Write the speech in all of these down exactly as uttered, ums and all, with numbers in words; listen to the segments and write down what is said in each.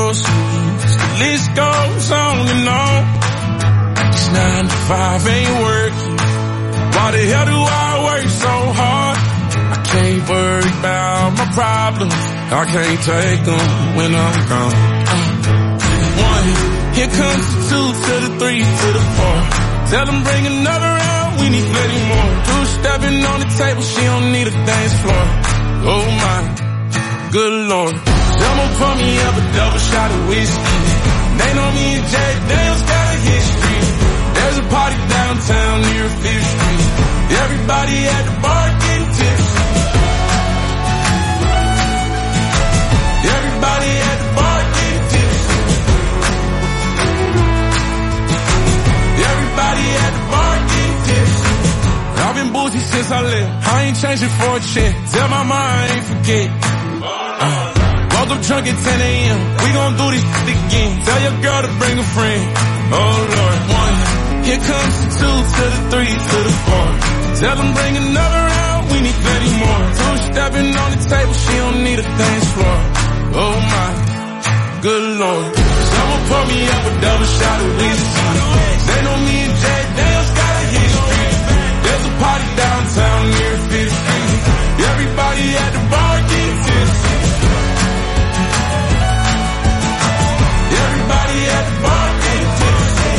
your sweets. The list goes on and on. This nine to five ain't working. Why the hell do I work so hard? I can't worry about my problems. I can't take them when I'm gone. Uh, one, here comes the two to the three to the four. Tell them bring another round, we need plenty more. Two stepping on the table, she don't need a dance floor. Oh my, good lord. Someone pour me up a double shot of whiskey. They know me and Jack Daniels got a history. There's a party downtown near Fifth Street. Everybody at the bar getting tipsy. Everybody at the bar getting tipsy. Everybody at the bar getting tipsy. I've been boozy since I left. I ain't changing for a check. Tell my mind I ain't forget. Uh, woke up drunk at ten a.m. We gon' do this again. Tell your girl to bring a friend. Oh Lord, one. Here comes the two to the three to the four. Tell them bring another round, we need plenty more. Two stepping on the table, she don't need a dance floor. Oh my, good lord. Someone pour me up a double shot of whiskey. They know me and Jack Daniels got a history. There's a party downtown near Fifth Street. Everybody at the bar getting tipsy. Everybody at the bar getting tipsy.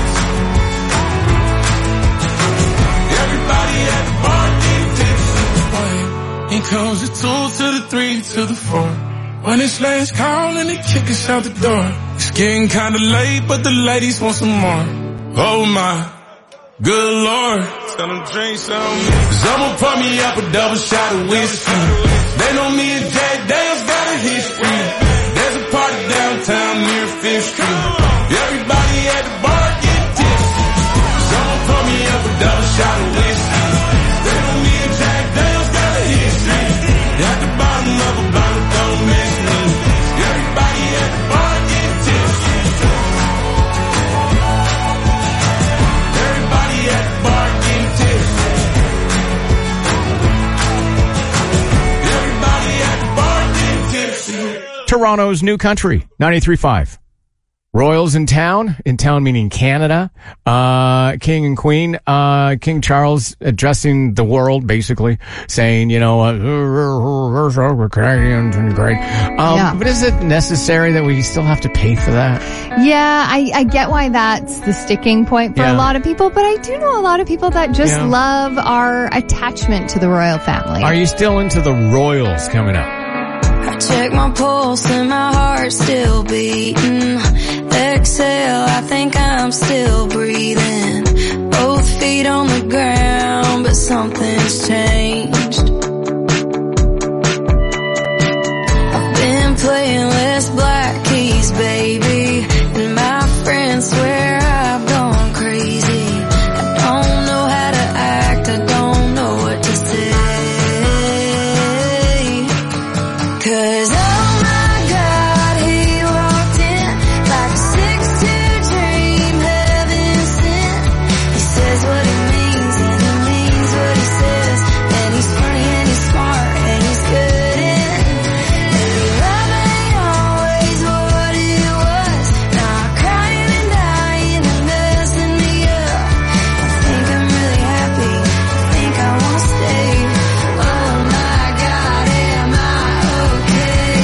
Everybody at the bar getting tipsy. Here comes the two to the three to the four. When it's last call and they kick us out the door. It's getting kinda late, but the ladies want some more. Oh my, good lord. Tell them drink some. Someone pour me up a double shot of whiskey. They know me and Jack Daniels got a history. There's a party downtown near Fifth Street. Everybody at the bar getting tipsy. Someone pour me up a double shot of whiskey. They know me and Jack Daniels got a history. At the bottom of a bottle, don't miss me. Everybody at the bar getting tipsy. Everybody at the bar getting tipsy. Everybody at the bar getting tipsy. Toronto's New Country, ninety-three point five. Royals in town, in town meaning Canada, uh, King and Queen, uh, King Charles addressing the world, basically, saying, you know, uh, we're Canadians and great. Um, yeah. But is it necessary that we still have to pay for that? Yeah, I, I get why that's the sticking point for Yeah. a lot of people, but I do know a lot of people that just Yeah. love our attachment to the royal family. Are you still into the Royals coming up? I check my pulse and my heart's still beating. Exhale, I think I'm still breathing. Both feet on the ground, but something's changed. I've been playing less black keys, baby, and my friends swear I've gone crazy. I don't know how to act, I don't know what to say. 'Cause oh my God, he walked in like a six two dream, heaven sent. He says what he means and he means what he says. And he's funny and he's smart and he's good in. And love ain't always what it was. Now I'm crying and dying and messing me up. I think I'm really happy, I think I wanna stay. Oh my God, am I okay?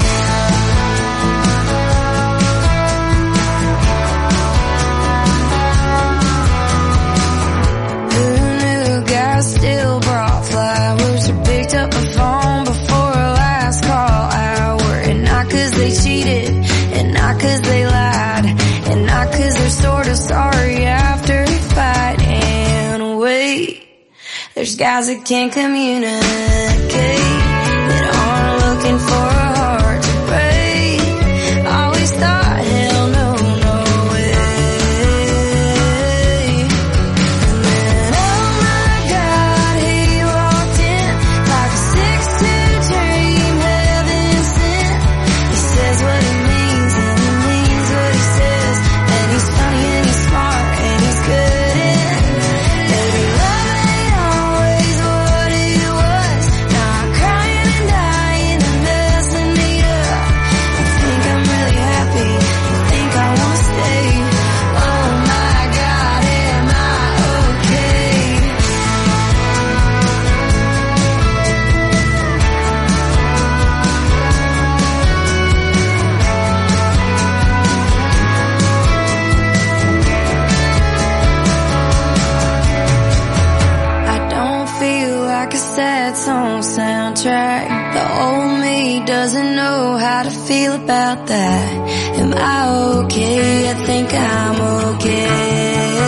Who knew guys still brought flowers or picked up the phone before a last call hour? And not 'cause they cheated, and not 'cause they lied, and not 'cause they're sort of sorry after a fight. And wait, there's guys that can't communicate, that aren't looking for a heart to break. Always thought, hell no, no way. And then, oh my God, he walked in like a six two dream, heaven sent. He says what he means and he means what he says. And he's funny and he's smart and he's good in. Baby, love ain't always what it was. Now I'm crying and dying and messing The old me doesn't know how to feel about that. Am I okay? I think I'm okay.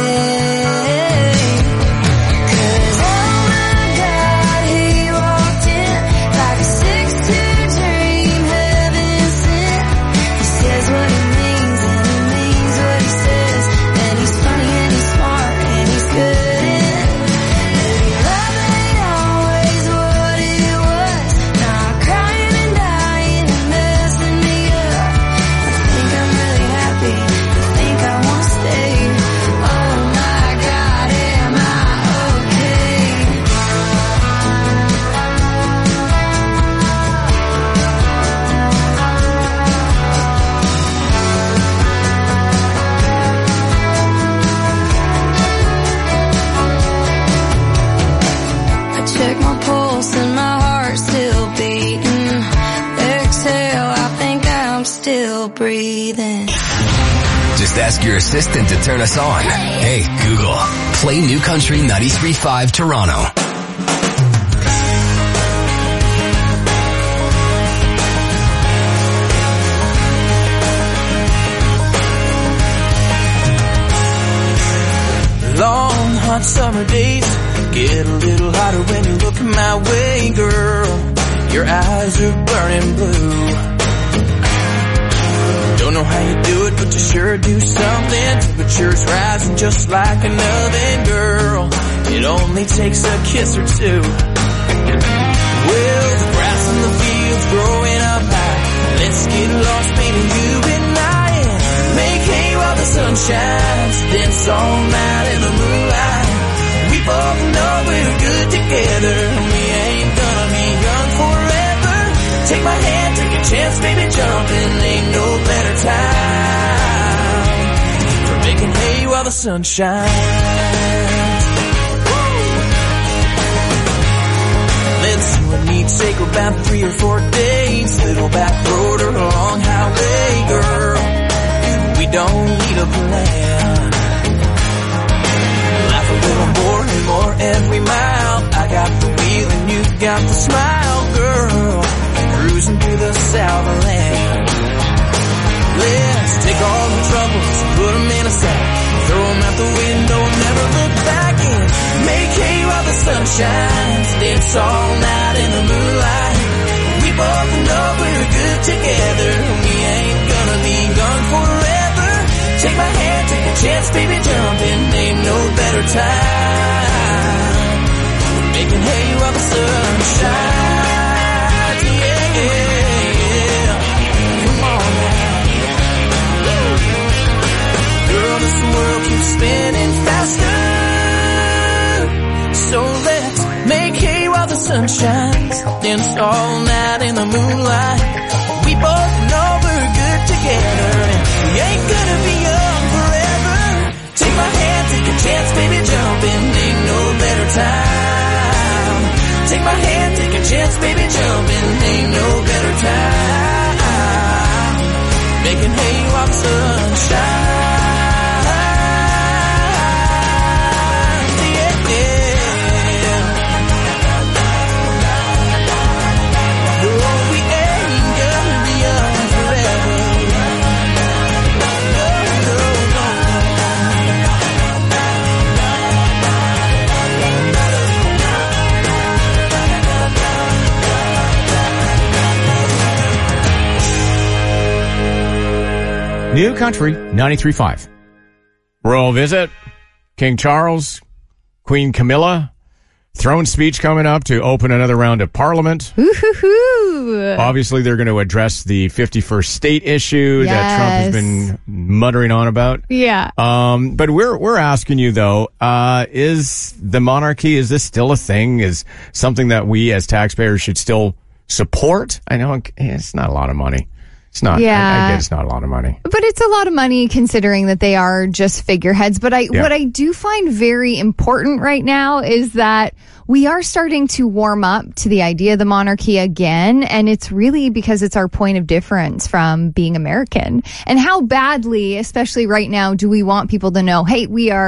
Breathing. Just ask your assistant to turn us on. Hey, Google, play New Country ninety-three point five Toronto. Long, hot summer days get a little hotter when you look my way, girl. Your eyes are burning blue. Don't know how you do it, but you sure do something. Temperature's rising just like an oven, girl. It only takes a kiss or two. Well, the grass in the field's growing up high. Let's get lost, baby, you and I, and make hay while the sun shines. Dance all night in the moonlight. We both know we're good together. We ain't gonna be young forever. Take my hand, take a chance, baby, jump in. Ain't no better time for making hay while the sun shines. Let's see what needs take about three or four days. Little back road or a long highway, girl. We don't need a plan. Laugh a little more and more every mile. I got the wheel and you got the smile, girl. Cruising through the Southland. Let's take all the troubles, put them in a sack, throw them out the window, never look back, and make hay while the sun shines. Dance all night in the moonlight. We both know we're good together. We ain't gonna be gone forever. Take my hand, take a chance, baby, jump in. Ain't no better time for making hay while the sun shines. Yeah, yeah. Come on now. Girl, this world keeps spinning faster. So let's make hay while the sun shines. Dance all night in the moonlight. We both know we're good together, and we ain't gonna be young forever. Take my hand, take a chance, baby, jump in. Ain't no better time. Take my hand, take a chance, baby, jump in. Ain't no better time. Making hay while the sun shines. New Country ninety-three point five. Royal visit, King Charles, Queen Camilla, throne speech coming up to open another round of Parliament. Ooh-hoo-hoo. Obviously, they're going to address the fifty-first state issue yes. that Trump has been muttering on about. Yeah. Um, but we're we're asking you though, uh, is the monarchy, is this still a thing? Is something that we as taxpayers should still support? I know it's not a lot of money. It's not. Yeah. I, I get it's not a lot of money. But it's a lot of money considering that they are just figureheads. But I, Yeah. what I do find very important right now is that we are starting to warm up to the idea of the monarchy again. And it's really because it's our point of difference from being American. And how badly, especially right now, do we want people to know, hey, we are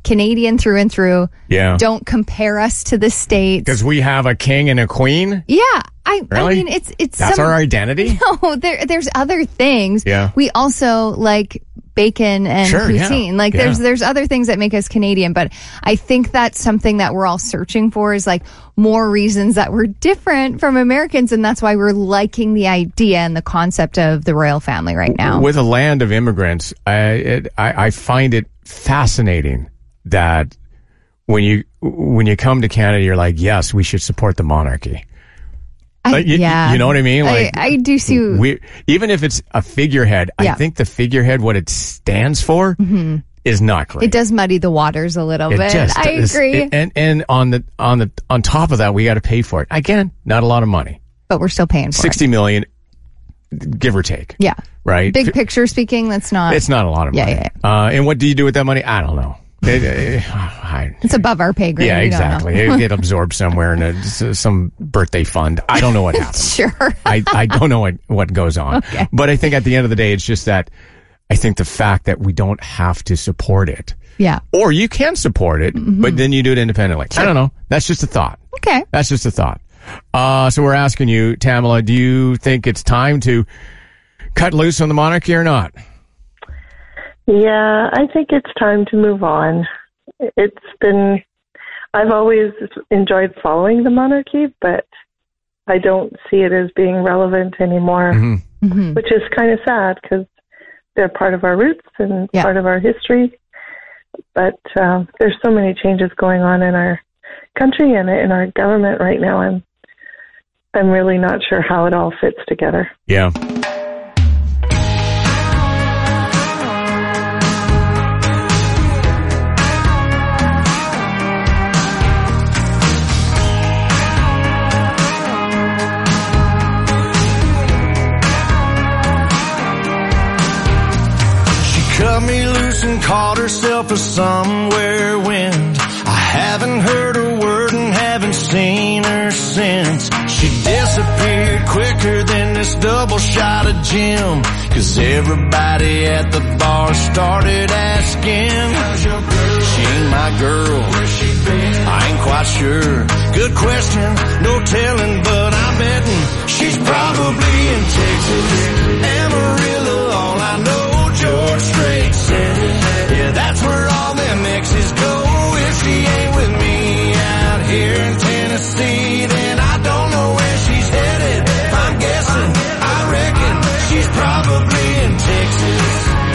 Canadian through and through. Yeah. Don't compare us to the States. Because we have a king and a queen? Yeah. I, Really? I mean, it's, it's, That's some, our identity? no, there, there's other things. Yeah. We also like bacon and Sure, yeah. poutine. Like Yeah. there's, there's other things that make us Canadian, but I think that's something that we're all searching for is like more reasons that we're different from Americans. And that's why we're liking the idea and the concept of the royal family right now. With a land of immigrants, I, it, I, I find it fascinating that when you, when you come to Canada, you're like, yes, we should support the monarchy. I, Like, you, yeah. you know what I mean? Like, I, I do see. we, even if it's a figurehead, Yeah. I think the figurehead, what it stands for, is not great. It does muddy the waters a little It bit. just I is- agree. it- and and on the on the on top of that, we got to pay for it. Again, not a lot of money, but we're still paying for sixty it. million, give or take. Yeah. Right. Big picture speaking, that's not. It's not a lot of Yeah, money. yeah, Uh, and what do you do with that money? I don't know. It, it, I, It's above our pay grade. yeah, We don't know. exactly. It get absorbed somewhere in a, s- some birthday fund. I don't know what happens. Sure. I, I don't know what, what goes on. Okay. But I think at the end of the day, it's just that I think the fact that we don't have to support it. Yeah. Or you can support it, but then you do it independently. I don't know. That's just a thought. Okay. That's just a thought. Uh, so we're asking you, Tamala, do you think it's time to cut loose on the monarchy or not? Yeah, I think it's time to move on. It's been, I've always enjoyed following the monarchy, but I don't see it as being relevant anymore, Mm-hmm. which is kind of sad because they're part of our roots and Yeah. part of our history. But uh, there's so many changes going on in our country and in our government right now. I'm, I'm really not sure how it all fits together. Yeah. Cut me loose and caught herself a somewhere wind. I haven't heard a word and haven't seen her since. She disappeared quicker than this double shot of gin. Cause everybody at the bar started asking, how's your girl? She ain't my girl. Where's she been? I ain't quite sure. Good question, no telling, but I'm betting she's probably in Texas. Amarillo, all I know, George Strait said it. Yeah, that's where all them exes go. If she ain't with me out here in Tennessee, then I don't know where she's headed. If I'm guessing, I reckon she's probably in Texas.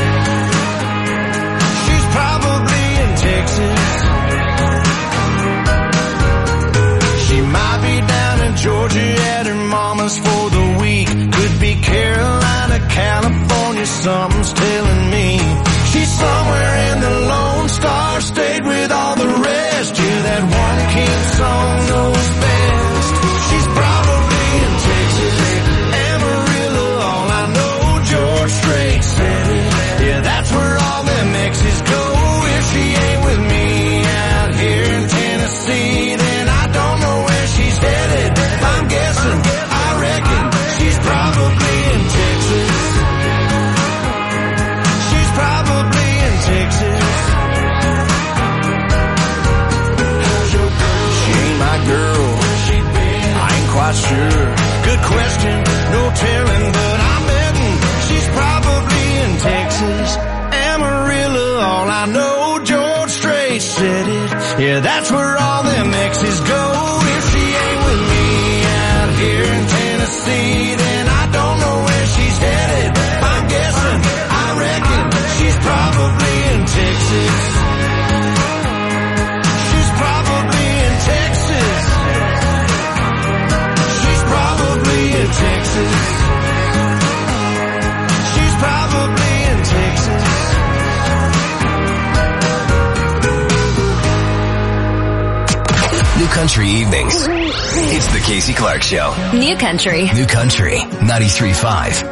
She's probably in Texas. She might be down in Georgia at her mama's for the week. Could be Carolina, California, something's telling me. She's somewhere in the Lone Star State with all the rest. Yeah, that one king song knows best. She's probably in Texas. Amarillo, all I know, George Strait said it. Yeah, that's where all them exes go. If she ain't with me out here in Tennessee, then I don't know where she's headed. If I'm guessing, I reckon she's probably in Texas. She's probably in Texas. How's your girl? She ain't my girl. She been? I ain't quite sure. Good question, no telling, but I'm betting she's probably in Texas. Amarillo, all I know, George Strait said it. Yeah, that's where all them exes go. If she ain't with me out here in Tennessee, then I don't know where she's headed. I'm guessing, I reckon she's probably in Texas. She's probably in Texas. She's probably in Texas. She's probably in Texas. New Country Evenings. It's the Casey Clark Show. New Country. New Country ninety-three point five.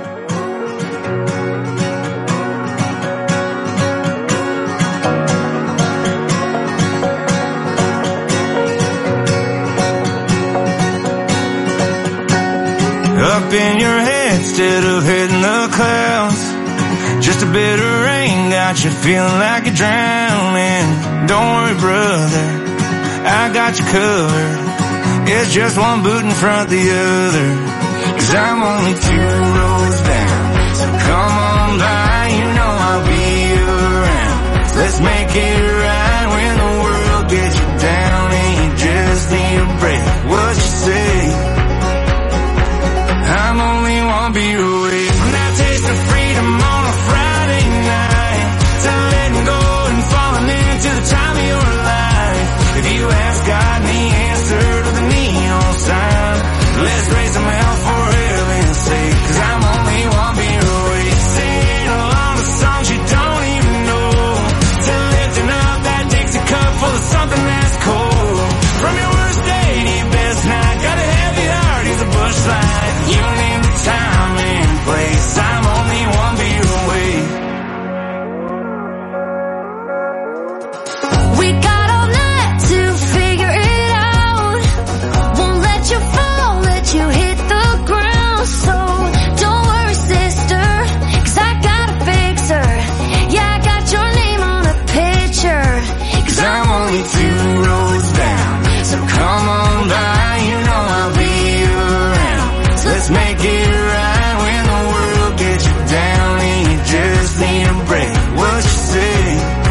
Up in your head instead of hitting the clouds. Just a bit of rain got you feeling like you're drowning. Don't worry, brother, I got you covered. It's just one boot in front of the other. Cause I'm only two rows down, so come on by, you know I'll be around. Let's make it right when the world gets you down and you just need a break. What you say? I'm only one beer away from that taste of freedom on a Friday night, to letting go and falling into the time of your life. If you ask God and the answer to the neon sign, let's raise some hell for heaven's sake. Cause I'm only one beer away, singing along to songs you don't even know, to lifting up that Dixie cup full of something that's cold. From your worst day to your best night, got a heavy heart, he's a bush light. You name the time and place, I'm only one beer away. We got all night to figure it out. Won't let you fall, let you hit the ground. So don't worry, sister, cause I got a fixer. Yeah, I got your name on a picture. Cause I'm only two roads down, so come on by, you know I'll be around. So let's make it right when the world gets you down and you just need a break. What you say?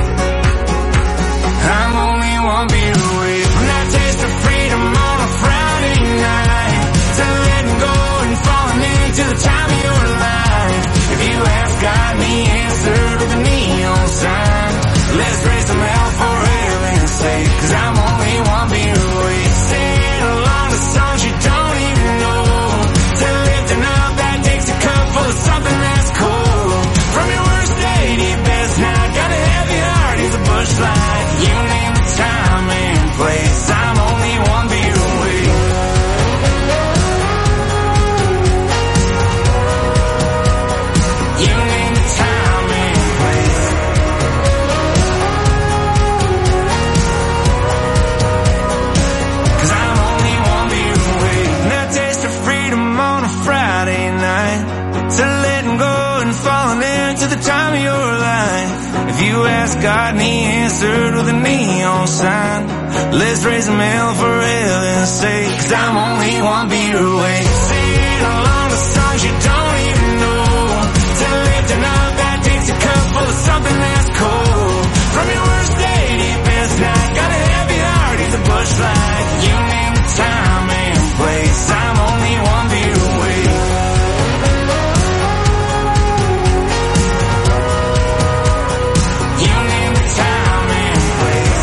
I'm only one beer away from that taste of freedom on a Friday night, to letting go and falling into the time of your life. If you ask God the answer to the neon sign, let's raise some hell for heaven's sake. Cause I'm only one beer away, singing along to songs you don't even know, to lifting up that Dixie cup full of something that's cold. From your worst day to your best night, got a heavy heart, he's a bush light. You name the time and place, I'm only one beer away. You name the time and place. Cause I'm only one beer away from that taste of freedom on a Friday night, to letting go and falling into the time of your life. If you ask God the answer to the neon sign, let's raise some hell for heaven's sake. Cause I'm only one beer away, singing along to songs you don't even know, to lifting up that Dixie cup full of something that's cold. From your worst day to your best night, got a heavy heart, he's a bush light. You name the time and place, I'm only one beer away. You name the time and place.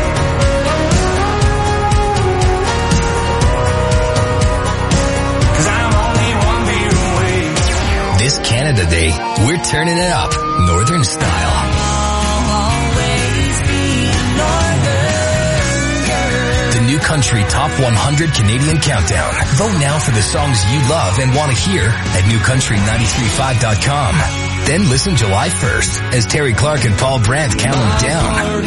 Cause I'm only one beer away. This Canada Day, we're turning it up, Northern style. The New Country Top one hundred Canadian Countdown. Vote now for the songs you love and want to hear at new country nine three five dot com. Then listen July first as Terry Clark and Paul Brandt count them down.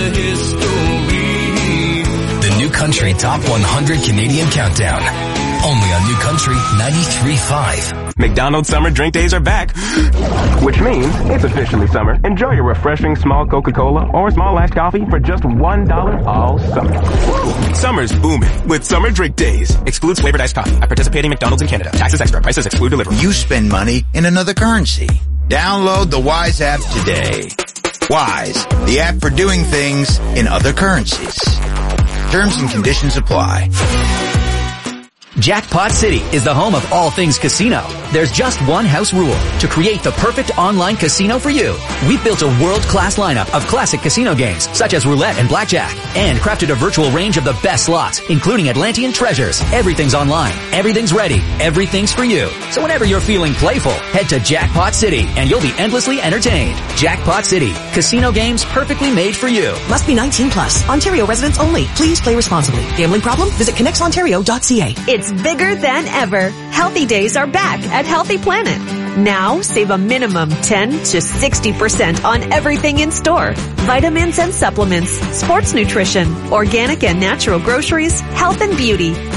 The New Country Top one hundred Canadian Countdown. Only on New Country ninety-three point five. McDonald's summer drink days are back, which means it's officially summer. Enjoy your refreshing small Coca-Cola or small iced coffee for just one dollar all summer. Summer's booming with summer drink days. Excludes flavored iced coffee at participating McDonald's in Canada. Taxes extra. Prices exclude delivery. You spend money in another currency. Download the Wise app today. Wise, the app for doing things in other currencies. Terms and conditions apply. Jackpot City is the home of all things casino. There's just one house rule: to create the perfect online casino for you. We've built a world-class lineup of classic casino games, such as roulette and blackjack, and crafted a virtual range of the best slots, including Atlantean Treasures. Everything's online, everything's ready, everything's for you. So whenever you're feeling playful, head to Jackpot City and you'll be endlessly entertained. Jackpot City, casino games perfectly made for you. Must be nineteen plus. Ontario residents only. Please play responsibly. Gambling problem? Visit connects ontario dot c a. It's bigger than ever. Healthy Days are back at Healthy Planet. Now, save a minimum ten to sixty percent on everything in store. Vitamins and supplements, sports nutrition, organic and natural groceries, health and beauty,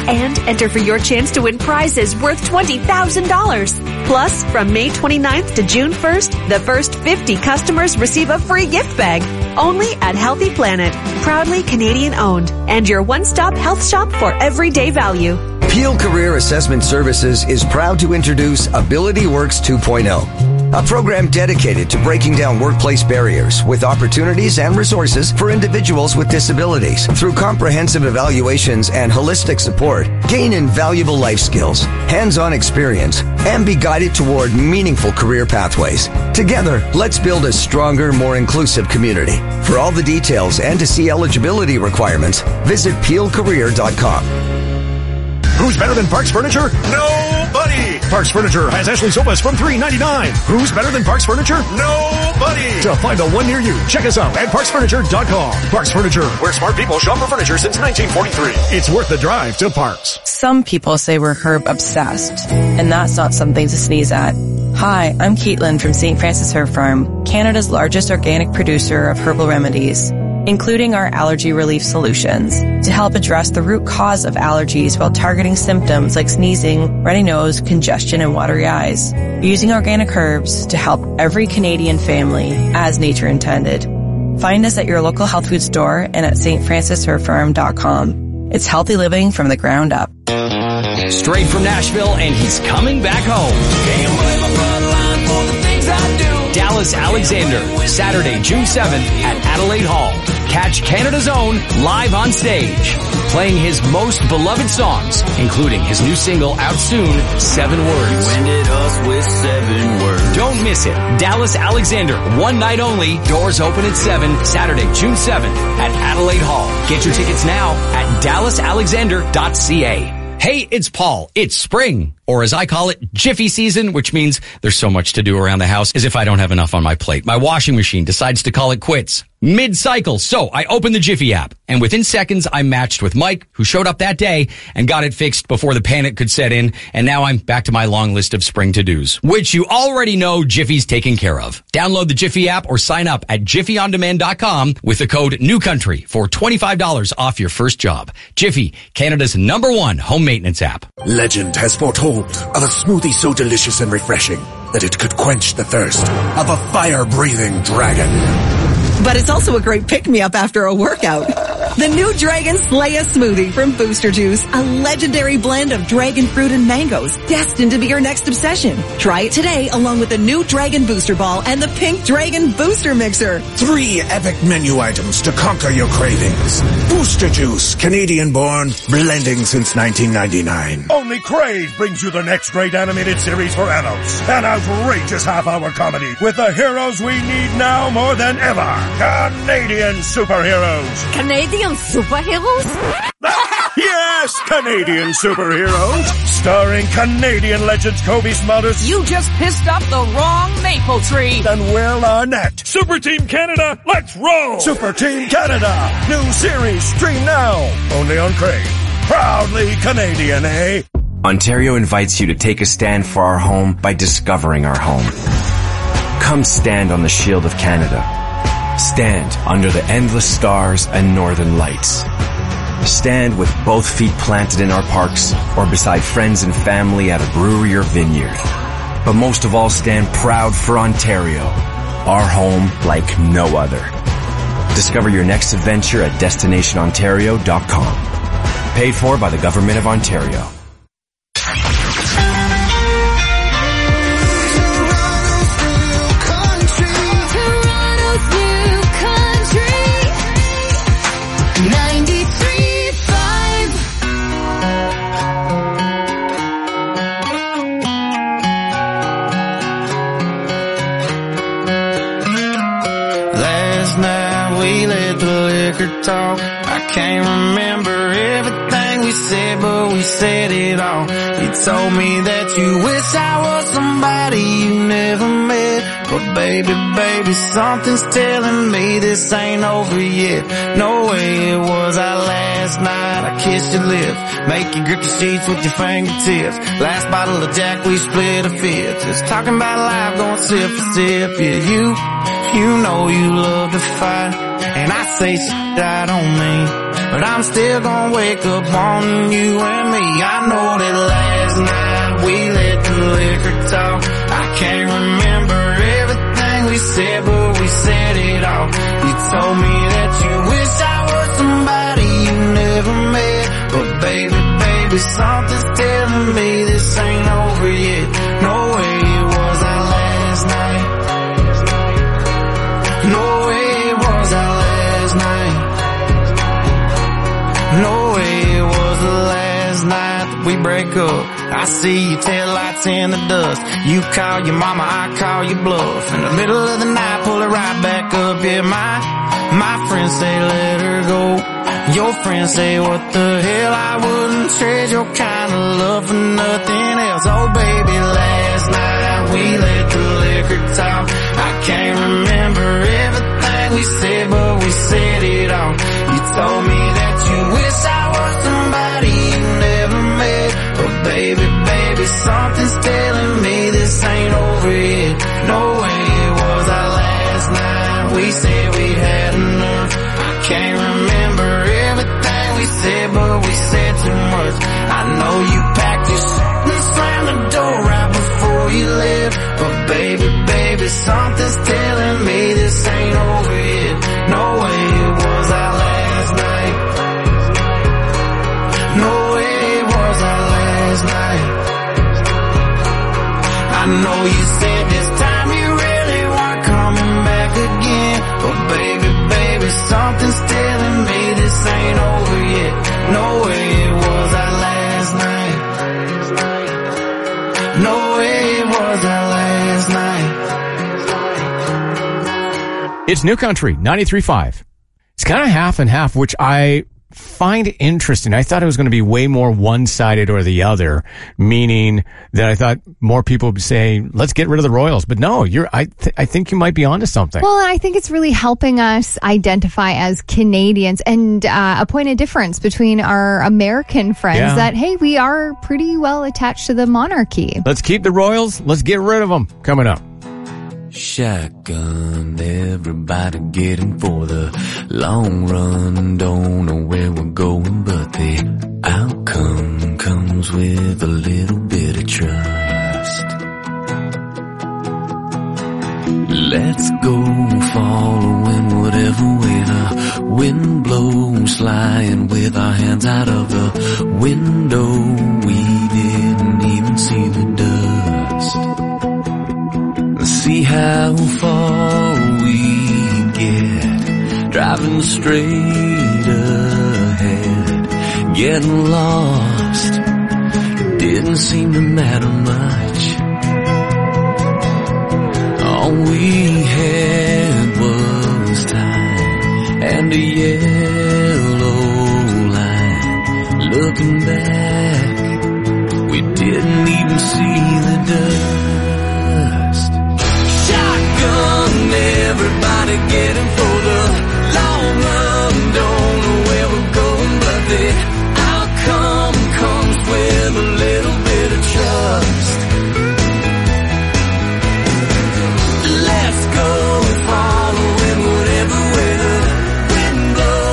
And enter for your chance to win prizes worth twenty thousand dollars. Plus, from May twenty-ninth to June first, the first fifty customers receive a free gift bag. Only at Healthy Planet. Proudly Canadian owned. And your one-stop health shop for everyday value. Peel Career Assessment Services is proud to introduce Ability Works two point oh, a program dedicated to breaking down workplace barriers with opportunities and resources for individuals with disabilities. Through comprehensive evaluations and holistic support, gain invaluable life skills, hands-on experience, and be guided toward meaningful career pathways. Together, let's build a stronger, more inclusive community. For all the details and to see eligibility requirements, visit peel career dot com. Who's better than Parks Furniture? Nobody! Parks Furniture has Ashley sofas from three ninety-nine. Who's better than Parks Furniture? Nobody! To find the one near you, check us out at parks furniture dot com. Parks Furniture, where smart people shop for furniture since nineteen forty-three. It's worth the drive to Parks. Some people say we're herb obsessed, and that's not something to sneeze at. Hi, I'm Caitlin from Saint Francis Herb Farm, Canada's largest organic producer of herbal remedies, including our allergy relief solutions, to help address the root cause of allergies while targeting symptoms like sneezing, runny nose, congestion, and watery eyes. Using organic herbs to help every Canadian family as nature intended. Find us at your local health food store and at st francis herb farm dot com. It's healthy living from the ground up. Straight from Nashville, and he's coming back home. Can't blame my bloodline for the things I do. Dallas Alexander, Saturday, June seventh at Adelaide Hall. Catch Canada's own live on stage, playing his most beloved songs, including his new single out soon, Seven Words. You ended us with seven words. Don't miss it. Dallas Alexander, one night only. Doors open at seven, Saturday, June seventh at Adelaide Hall. Get your tickets now at dallas alexander dot c a. Hey, it's Paul. It's spring, or as I call it, Jiffy season, which means there's so much to do around the house as if I don't have enough on my plate. My washing machine decides to call it quits mid-cycle. So I opened the Jiffy app, and within seconds I matched with Mike, who showed up that day and got it fixed before the panic could set in. And now I'm back to my long list of spring to-dos, which you already know Jiffy's taken care of. Download the Jiffy app or sign up at jiffy on demand dot com with the code NEWCOUNTRY for twenty-five dollars off your first job. Jiffy, Canada's number one home maintenance app. Legend has foretold of a smoothie so delicious and refreshing that it could quench the thirst of a fire-breathing dragon. But it's also a great pick-me-up after a workout. The new Dragon Slaya smoothie from Booster Juice, a legendary blend of dragon fruit and mangoes, destined to be your next obsession. Try it today along with the new Dragon Booster Ball and the Pink Dragon Booster Mixer. Three epic menu items to conquer your cravings. Booster Juice, Canadian-born, blending since nineteen ninety-nine. Only Crave brings you the next great animated series for adults. An outrageous half-hour comedy with the heroes we need now more than ever. Canadian superheroes. Canadian superheroes? Yes, Canadian superheroes. Starring Canadian legends Kobe Smulders. You just pissed up the wrong maple tree. And Will Arnett. Super Team Canada, let's roll. Super Team Canada. New series, stream now. Only on Crave. Proudly Canadian, eh? Ontario invites you to take a stand for our home by discovering our home. Come stand on the shield of Canada. Stand under the endless stars and northern lights. Stand with both feet planted in our parks or beside friends and family at a brewery or vineyard. But most of all, stand proud for Ontario, our home like no other. Discover your next adventure at destination ontario dot com. Paid for by the Government of Ontario. Talk. I can't remember everything we said, but we said it all. You told me that you wish I was somebody you never met. But baby, baby, something's telling me this ain't over yet. No way it was our last night. I kissed your lips, make you grip the sheets with your fingertips. Last bottle of Jack, we split a fifth. Just talking about life, going sip for sip. Yeah, you, you know you love to fight. And I say shit I don't mean. but I'm still gonna wake up wanting you and me. I know that last night we let the liquor talk. I can't remember everything we said, but we said it all. You told me that you wish I was somebody you never met, but baby, baby, something's telling me this ain't over yet. No way it was our last night. No way it was our last night. No way it was the last night that we break up. I see your taillights in the dust. You call your mama, I call your bluff. In the middle of the night, pull it right back up. Yeah, my, my friends say let her go. Your friends say what the hell, I wouldn't trade your kind of love for nothing else. Oh baby, last night we let the liquor talk. I can't remember everything we said, but we said it all. You told me that you wish I was somebody you never met, but baby, baby, something's telling me this ain't over yet. No way it was our last night. We said we had enough. I can't remember everything we said, but we said too much. I know you packed your shit and slammed the door right before you left, but baby, baby, something's telling me this ain't over yet. No way it was our last night. No way it was our last night. I know you said this time you really weren't coming back again, but baby, baby, something's telling me this ain't over yet. No way it was our last night. No way it was our last night. It's New Country ninety-three point five. It's kind of half and half, which I find interesting. I thought it was going to be way more one-sided or the other, meaning that I thought more people would say, let's get rid of the Royals. But no, you're. I th- I think you might be onto something. Well, I think it's really helping us identify as Canadians and uh, a point of difference between our American friends Yeah. that, hey, we are pretty well attached to the monarchy. Let's keep the Royals. Let's get rid of them. Coming up. Shotgun, everybody getting for the long run. Don't know where we're going, but the outcome comes with a little bit of trust. Let's go following whatever way the wind blows, flying with our hands out of the window. We didn't even see the dust. See how far we get, driving straight ahead, getting lost, didn't seem to matter much. All we had was time and a yellow line. Looking back, we didn't even see the dust. Everybody getting for the long run. Don't know where we're going, but the outcome comes with a little bit of trust. Let's go following whatever way the wind blows.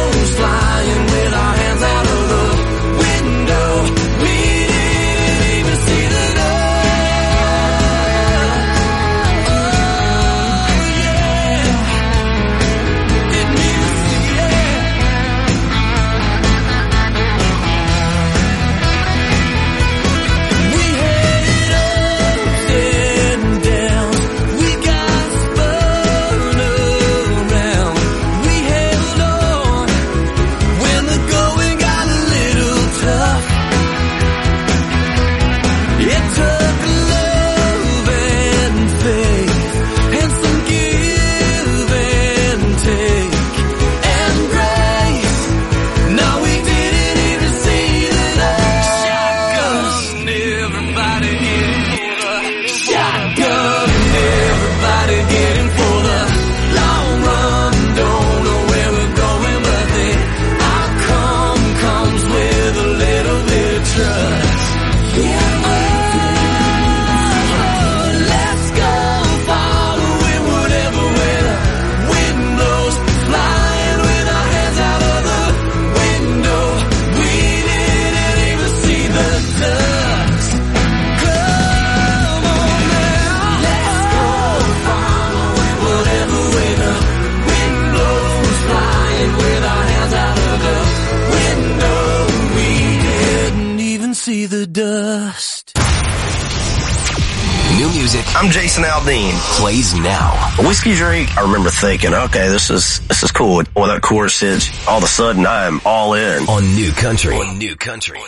I'm Jason Aldean. Plays now. A whiskey drink, I remember thinking, okay, this is this is cool. Well, that chorus hits, all of a sudden I am all in. On New Country. On New Country.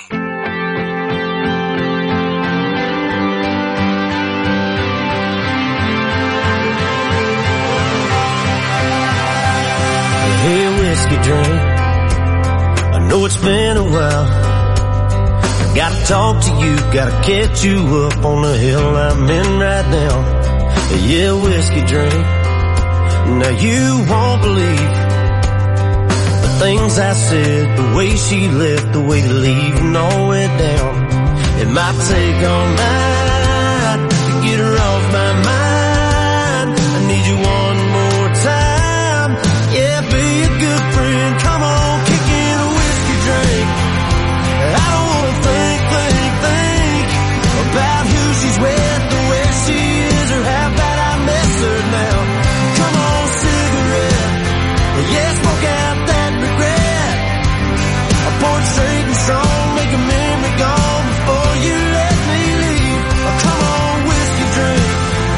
Hey, whiskey drink, I know it's been a while. I gotta talk to you, gotta catch you up on the hill I'm in right now. Yeah, whiskey drink, now you won't believe the things I said, the way she left, the way to leave and all went down. It might take all night to get her off my mind. I need you one more time. Yeah, be a good friend. Come on, kick in a whiskey drink. I don't wanna think, think, think about who she's with, or where she is, or how bad I miss her now. Come on, cigarette. Yeah, smoke out that regret. I pour it straight and strong, make a memory gone before you let me leave. Oh, come on, whiskey drink.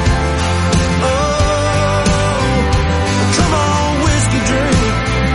Oh, come on, whiskey drink.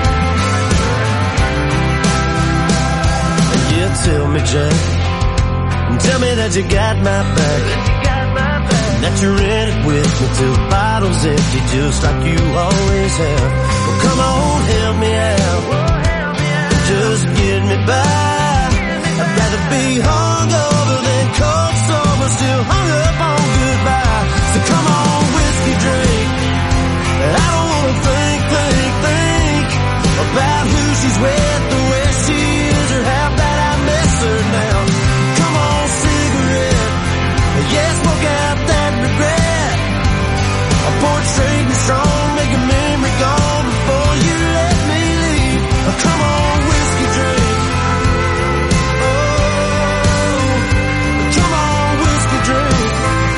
Yeah, tell me, Jack, tell me that you got my back, that you're in it with me till the bottle's empty, just like you always have. Well, come on, help me out, just get me by. I'd rather be hungover than cold sober, still hung up on goodbye. So come on, whiskey drink. I don't wanna think, think, think about who she's with, or where she is, or how bad I miss her now. Come on, cigarette. Yeah, smoke out that regret. I pour it straight and strong, make a memory gone before you let me leave. Oh, come on, whiskey drink. Oh, come on, whiskey drink.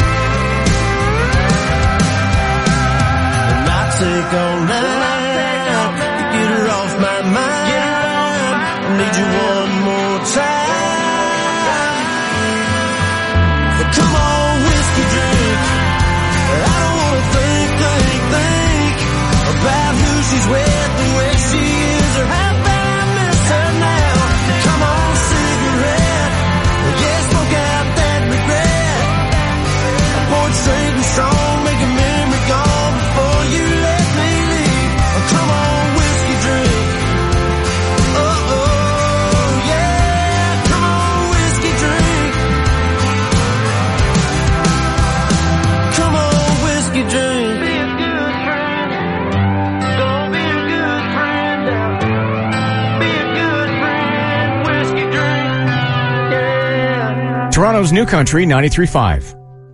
It might take all night to get her off my mind. I need you one more time. But come on, whiskey drink. I don't wanna think, think, think about who she's with, and where she is, or how bad I miss her now. Come on, cigarette. Yeah, smoke out that regret. I pour it straight and strong, make a memory gone before you let me leave. Oh, come on, whiskey drink. Oh, oh, yeah. Come on, whiskey drink. Come on, whiskey drink. Be a good friend. Gonna be a good friend now. Be a good friend. Whiskey drink. Yeah. Toronto's New Country, ninety-three point five.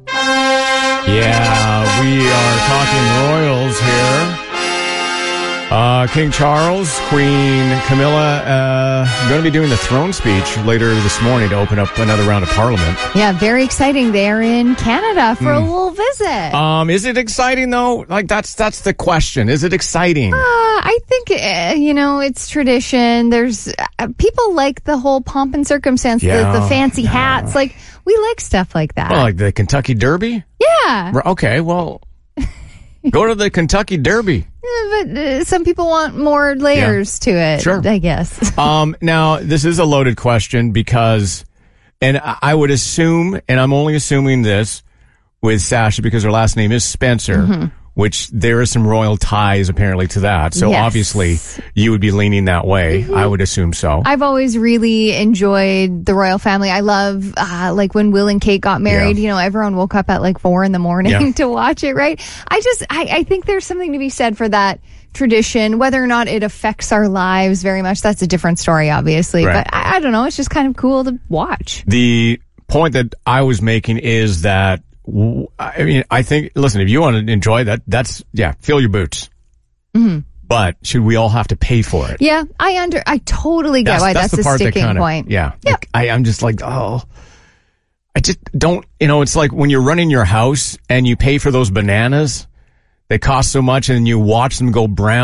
Yeah, we are talking royals here. Uh, King Charles, Queen Camilla, uh, going to be doing the throne speech later this morning to open up another round of Parliament. Yeah, very exciting. They're in Canada for a Mm. little visit. Um, is it exciting though? Like that's that's the question. Is it exciting? Uh, I think, uh, you know, it's tradition. There's uh, people like the whole pomp and circumstance, Yeah, the, the fancy hats. Like, we like stuff like that. Well, like the Kentucky Derby? Yeah. R- Okay, well, go to the Kentucky Derby. Yeah, but uh, some people want more layers to it, Sure. I guess. Um, now, this is a loaded question because, and I I would assume, and I'm only assuming this with Sasha because her last name is Spencer, Mhm. which there is some royal ties apparently to that. So Yes. obviously you would be leaning that way. I would assume so. I've always really enjoyed the royal family. I love, uh, like when Will and Kate got married, Yeah. you know, everyone woke up at like four in the morning Yeah. to watch it, right? I just, I, I think there's something to be said for that tradition. Whether or not it affects our lives very much, that's a different story, obviously. Right. But I, I don't know. It's just kind of cool to watch. The point that I was making is that, w- I mean, I think, listen, if you want to enjoy that, that's, yeah, fill your boots. hmm But should we all have to pay for it? Yeah, I under, I totally get why that's, the a part that sticking kinda- point. Yeah. Like, I, I'm just like, oh, I just don't, you know, it's like when you're running your house and you pay for those bananas, they cost so much and you watch them go brown.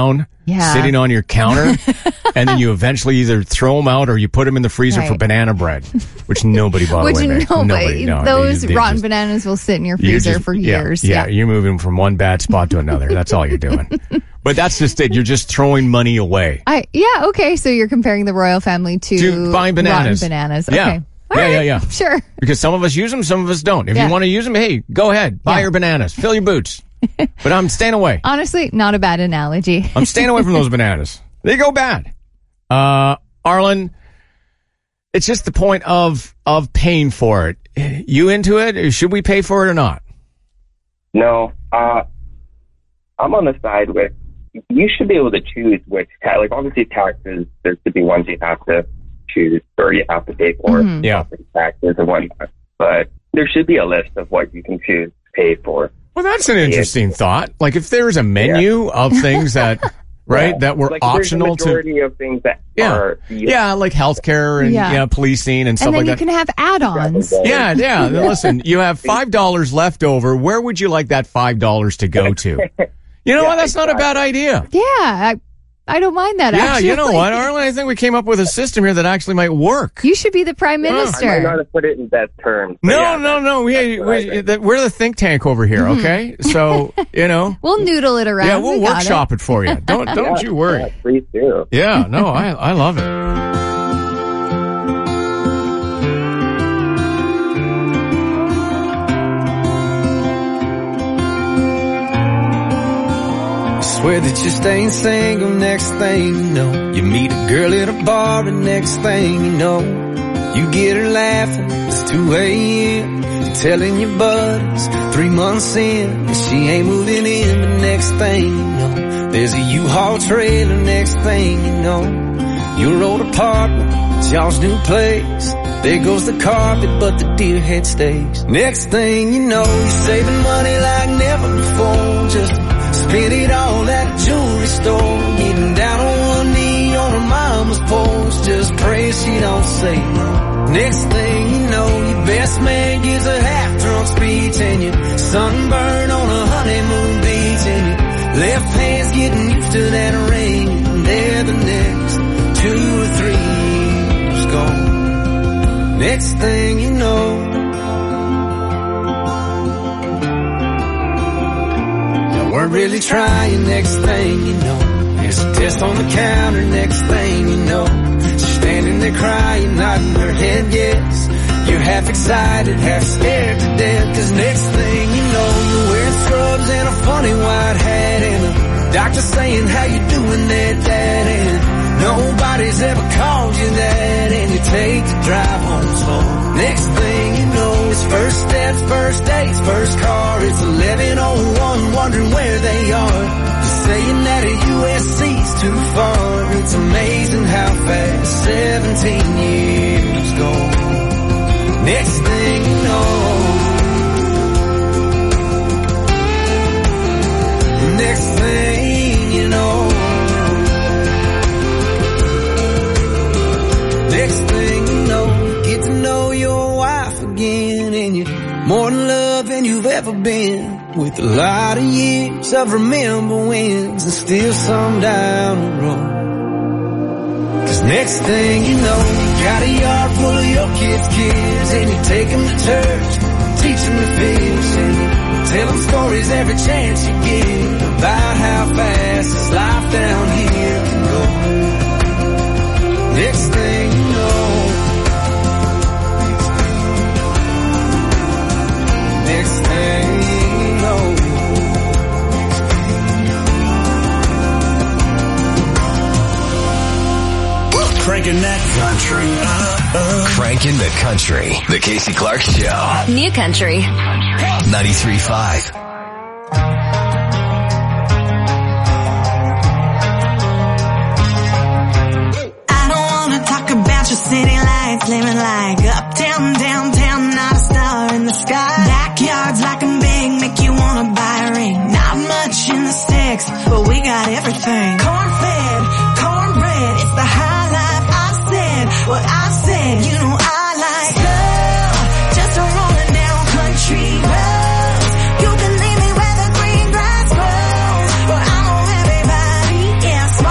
Yeah. sitting on your counter, and then you eventually either throw them out or you put them in the freezer for Right. banana bread, which nobody, by the Which way, makes. nobody, Nobody, no, those they- they rotten just- bananas will sit in your you're freezer just- for yeah, years. Yeah, you're moving from one bad spot to another. That's all you're doing. But that's just it. You're just throwing money away. I yeah, okay. So you're comparing the royal family to, To buying bananas. rotten bananas. Yeah. Okay. All yeah, right. yeah, yeah. Sure. Because some of us use them, some of us don't. If Yeah. you want to use them, hey, go ahead. Buy Yeah. your bananas. Fill your boots. But I'm staying away. Honestly, not a bad analogy. I'm staying away from those bananas. They go bad. Uh, Arlen, it's just the point of of paying for it. You into it? Should we pay for it or not? No, uh, I'm on the side with you should be able to choose which ta- like obviously taxes. There should be ones you have to choose or you have to pay for, Mhm. Yeah. taxes and whatnot. But there should be a list of what you can choose to pay for. Well, that's an interesting thought. Like if there's a menu Yeah. of things that, right, Yeah. that were Like, there's a optional to. majority of things that Yeah. are Yeah, like healthcare and Yeah. yeah. policing and stuff And then like you that. can have add-ons. Yeah, yeah. Listen, you have five dollars left over. Where would you like that five dollars to go to? You know what? That's not a bad idea. Yeah, I, I don't mind that. Yeah, actually. you know what, Arlen? I think we came up with a system here that actually might work. You should be the prime I might minister. not have put it in best terms. but No, yeah, no, no. We, what I we, that- we're the think tank over here, Mhm. okay? So, you know. We'll noodle it around. Yeah, we'll We got workshop it. for you. Don't don't Yeah, you worry. yeah, please do. Yeah, no, I I love it. Swear that you're staying single, next thing you know, you meet a girl at a bar, and next thing you know, you get her laughing, it's two a.m., you're telling your buddies, three months in, that she ain't moving in, but next thing you know, there's a U-Haul trailer, next thing you know, your old apartment, it's y'all's new place, there goes the carpet, but the deer head stays, next thing you know, you're saving money like never before, just spend it all at a jewelry store, getting down on one knee on her mama's porch, just pray she don't say no. Next thing you know, your best man gives a half-drunk speech, and you sunburn on a honeymoon beach, and your left hand's getting used to that ring, and there the next two or three years go. Next thing you know, weren't really trying, next thing you know, there's a test on the counter, next thing you know, she's standing there crying, nodding her head yes, you're half excited, half scared to death, cause next thing you know, you're wearing scrubs and a funny white hat, and a doctor saying how you doing there, Dad, and nobody's ever called you that, and you take the drive home slow. Next thing you know, it's first steps, first dates, first car, it's eleven oh one, wondering where they are. You're saying that a U S C's too far, it's amazing how fast seventeen years go. Next thing you know, next thing you know, next thing you know, you get to know your wife again, and you're more in love than you've ever been, with a lot of years of remember wins, and still some down the road. Cause next thing you know, you got a yard full of your kids' kids, and you take them to church, teach them to fish, and you tell them stories every chance you get, about how fast this life down here can go. Next thing you know, next thing you know, Cranking that country up. Cranking the country. The Casey Clark Show. New Country. ninety-three point five. I don't wanna talk about your city lights, living like uptown, downtown, not a star in the sky. Backyards like I'm big, make you wanna buy a ring. Not much in the sticks, but we got everything. Corn-fed, cornbread, it's the high life. I said what I said, you know I like slow, just a rolling down country road. You can leave me where the green grass grows, where I know everybody is.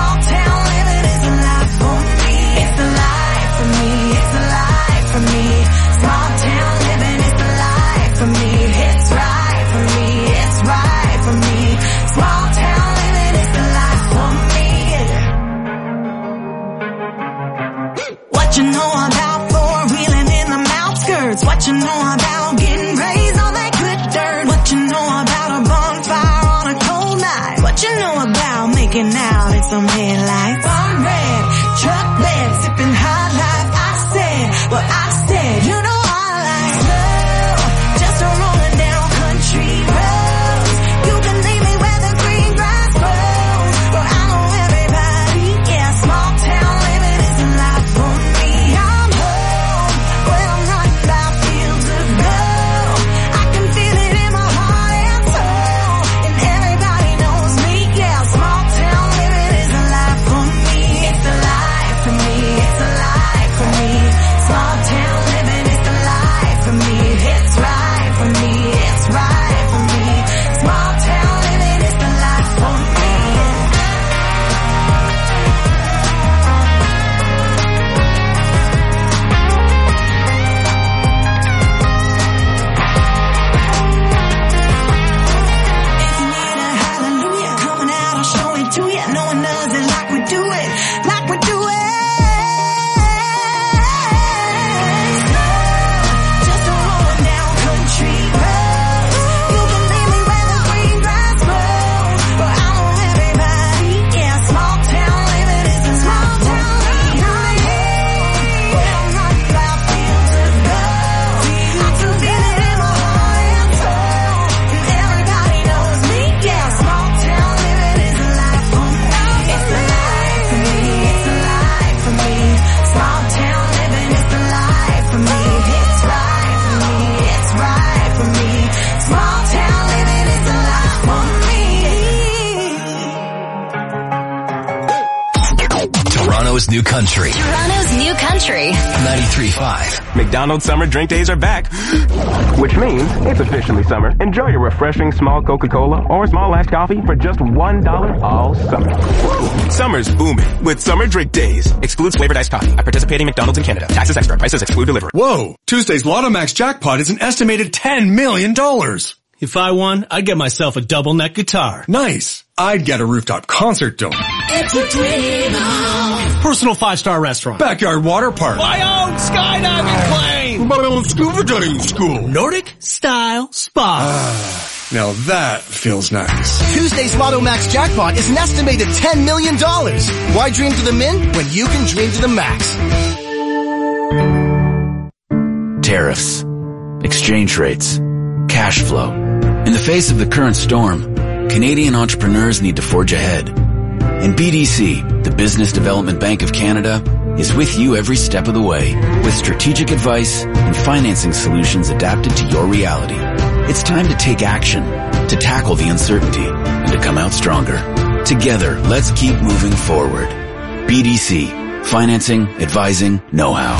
know about making out in some headlights. I'm red, truck bed, sipping high life. I said what I said. You know I like slow, just a rolling down country roads. You can leave me where the green grass grows. But I know everybody, yeah, small town living is a life for me. I'm home, where I'm running by fields of gold. I can feel it in my heart and soul. And everybody knows me, yeah, small town living is a life for me. It's a life for me, it's a life for me. Small town living is the life for me. It's right for me, it's right for me. Small town living is the life for me. If you need a hallelujah coming out, I'll show it to you. No one does it like we do it, like we do it. Just a rolling down country roads. You can leave me where the green grass grows. But I know everybody, yeah, small town living is a small town living. I'm home, where I'm running by fields of gold. I can feel it in my heart and soul. And everybody knows me, yeah, small town living is a life for me. It's a life for me, it's a life for me. Small town living is the life for me. It's right for me, it's right for me. Small town living is the life for me. Toronto's new country. Toronto's new country. ninety-three point five. McDonald's summer drink days are back, which means it's officially summer. Enjoy your refreshing small Coca-Cola or small iced coffee for just one dollar all summer. Woo! Summer's booming with summer drink days. Excludes flavored iced coffee at participating McDonald's in Canada. Taxes extra. Prices exclude delivery. Whoa! Tuesday's Lotto Max jackpot is an estimated ten million dollars. If I won, I'd get myself a double neck guitar. Nice. I'd get a rooftop concert dome. It's a dream. Personal five-star restaurant. Backyard water park. My own skydiving plane. My own scuba diving school. Nordic style spa. Now that feels nice. Tuesday's Lotto Max jackpot is an estimated ten million dollars. Why dream to the min when you can dream to the max? Tariffs, exchange rates, cash flow. In the face of the current storm, Canadian entrepreneurs need to forge ahead. And B D C, the Business Development Bank of Canada, is with you every step of the way with strategic advice and financing solutions adapted to your reality. It's time to take action, to tackle the uncertainty, and to come out stronger. Together, let's keep moving forward. B D C, financing, advising, know-how.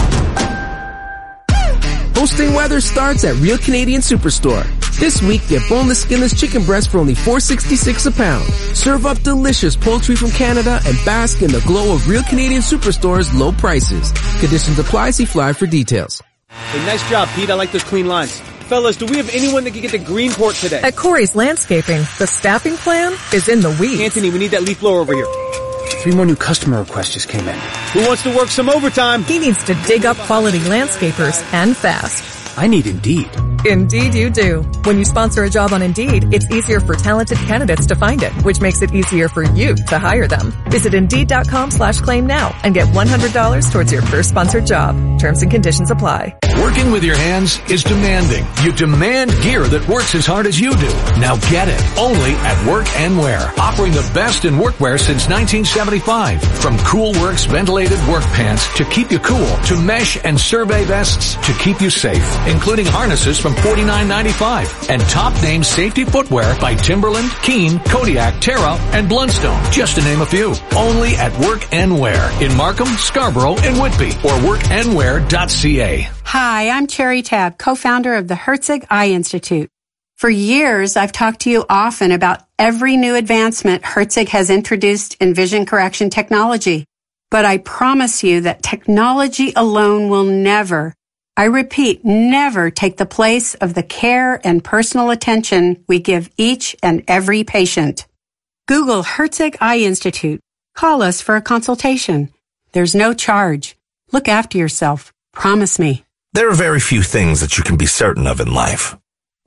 Hosting weather starts at Real Canadian Superstore. This week, get boneless, skinless chicken breast for only four dollars and sixty-six cents a pound. Serve up delicious poultry from Canada and bask in the glow of Real Canadian Superstore's low prices. Conditions apply. See flyer for details. Hey, nice job, Pete. I like those clean lines. Fellas, do we have anyone that can get to Greenport today? At Corey's Landscaping, the staffing plan is in the weeds. Anthony, we need that leaf blower over here. Three more new customer requests just came in. Who wants to work some overtime? He needs to dig up quality landscapers and fast. I need Indeed. Indeed you do. When you sponsor a job on Indeed, it's easier for talented candidates to find it, which makes it easier for you to hire them. Visit Indeed.com slash claim now and get one hundred dollars towards your first sponsored job. Terms and conditions apply. Working with your hands is demanding. You demand gear that works as hard as you do. Now get it. Only at Work and Wear. Offering the best in workwear since nineteen seventy-five. From Cool Works ventilated work pants to keep you cool, to mesh and survey vests to keep you safe, including harnesses from forty-nine ninety-five, and top name safety footwear by Timberland, Keen, Kodiak, Terra, and Blundstone, just to name a few. Only at Work and Wear in Markham, Scarborough, and Whitby, or work and wear dot c a. Hi, I'm Cherry Tab, co-founder of the Herzig Eye Institute. For years, I've talked to you often about every new advancement Herzig has introduced in vision correction technology. But I promise you that technology alone will never, I repeat, never take the place of the care and personal attention we give each and every patient. Google Herzig Eye Institute. Call us for a consultation. There's no charge. Look after yourself. Promise me. There are very few things that you can be certain of in life.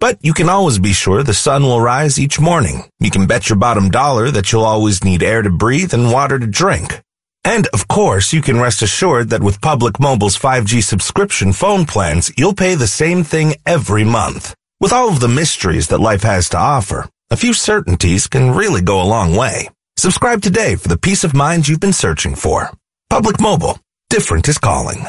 But you can always be sure the sun will rise each morning. You can bet your bottom dollar that you'll always need air to breathe and water to drink. And, of course, you can rest assured that with Public Mobile's five G subscription phone plans, you'll pay the same thing every month. With all of the mysteries that life has to offer, a few certainties can really go a long way. Subscribe today for the peace of mind you've been searching for. Public Mobile. Different is calling.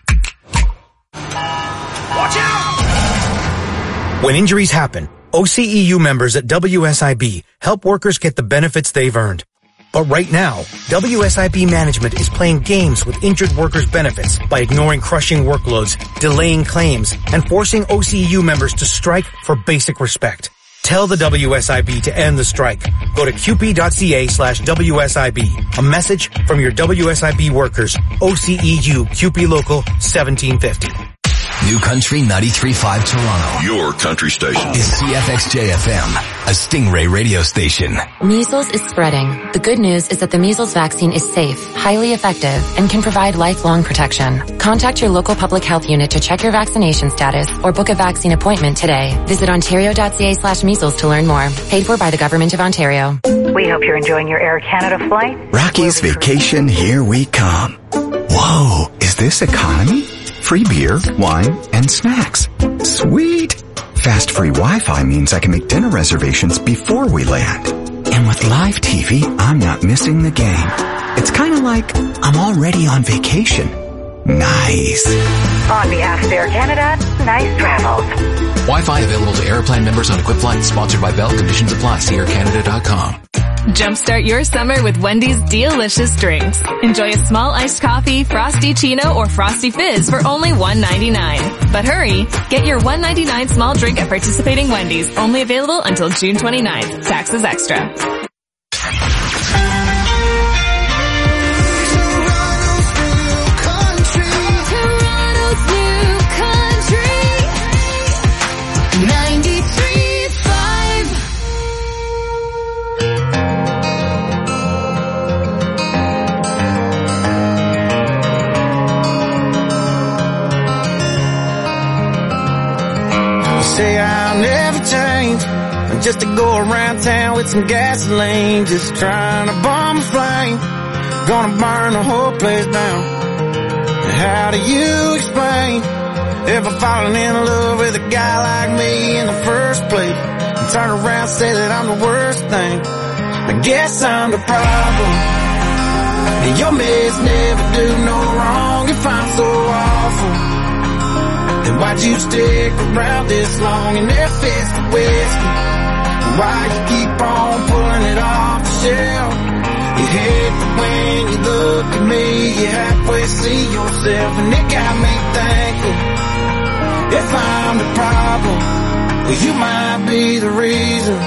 Watch out! When injuries happen, O C E U members at W S I B help workers get the benefits they've earned. But right now, W S I B management is playing games with injured workers' benefits by ignoring crushing workloads, delaying claims, and forcing O C E U members to strike for basic respect. Tell the W S I B to end the strike. Go to qp.ca slash WSIB. A message from your W S I B workers. O C E U Q P Local seventeen fifty. New Country ninety-three point five Toronto. Your country station. Is C F X J F M, a Stingray radio station. Measles is spreading. The good news is that the measles vaccine is safe, highly effective, and can provide lifelong protection. Contact your local public health unit to check your vaccination status or book a vaccine appointment today. Visit ontario.ca slash measles to learn more. Paid for by the Government of Ontario. We hope you're enjoying your Air Canada flight. Rocky's Vacation, here we come. Whoa, is this economy? Free beer, wine, and snacks. Sweet! Fast free Wi-Fi means I can make dinner reservations before we land. And with live T V, I'm not missing the game. It's kind of like I'm already on vacation. Nice. On behalf of Air Canada, nice travels. Wi-Fi available to Airplan members on equipped flights. Sponsored by Bell. Conditions apply. See air canada dot com. Jumpstart your summer with Wendy's delicious drinks. Enjoy a small iced coffee, Frosty Chino, or Frosty Fizz for only one ninety-nine. But hurry, get your one ninety-nine small drink at participating Wendy's. Only available until June twenty-ninth. Taxes extra. Say I'll never change, just to go around town with some gasoline, just trying to bomb a flame, gonna burn the whole place down. How do you explain ever falling in love with a guy like me in the first place, and turn around and say that I'm the worst thing? I guess I'm the problem, and your mess never do no wrong if I'm so awful. Then why'd you stick around this long in their fist of whiskey? Why you keep on pulling it off the shelf? You hate that when you look at me, you halfway see yourself, and it got me thinking, if I'm the problem, well, you might be the reason.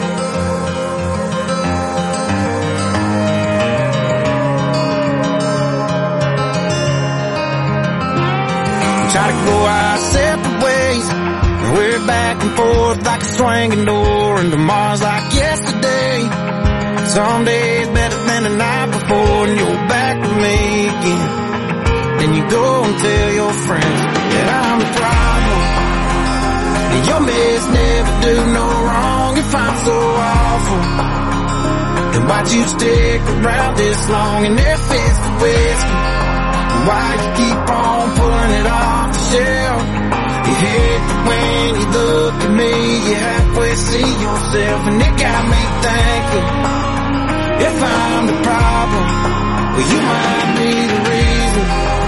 Try to go our separate ways, and we're back and forth like a swinging door, and tomorrow's like yesterday. Some days better than the night before, and you're back with me again. Then you go and tell your friends that I'm the problem, and your mess never do no wrong if I'm so awful. Then why'd you stick around this long in their fist of whiskey? Why you keep on pulling it off the shelf? You hate that when you look at me, you halfway see yourself, and it got me thinking, if I'm the problem, well, you might be the reason.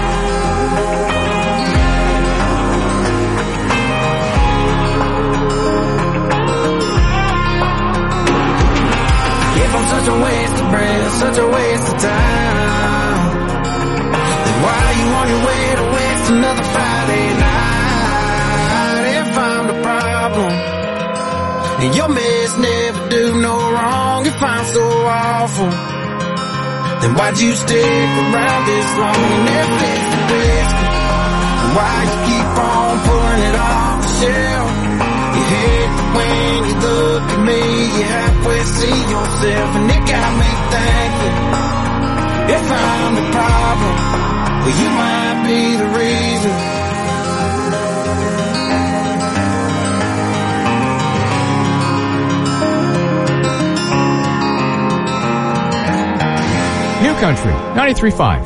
If I'm such a waste of breath, such a waste of time, why are you on your way to waste another Friday night? If I'm the problem, and your mess never do no wrong if I'm so awful, then why'd you stick around this long and never fix the whiskey? Why you keep on pulling it off the shelf? You hate that when you look at me, you halfway see yourself, and it got me thinking, if I'm the problem, well, you might be the reason. New Country ninety-three point five.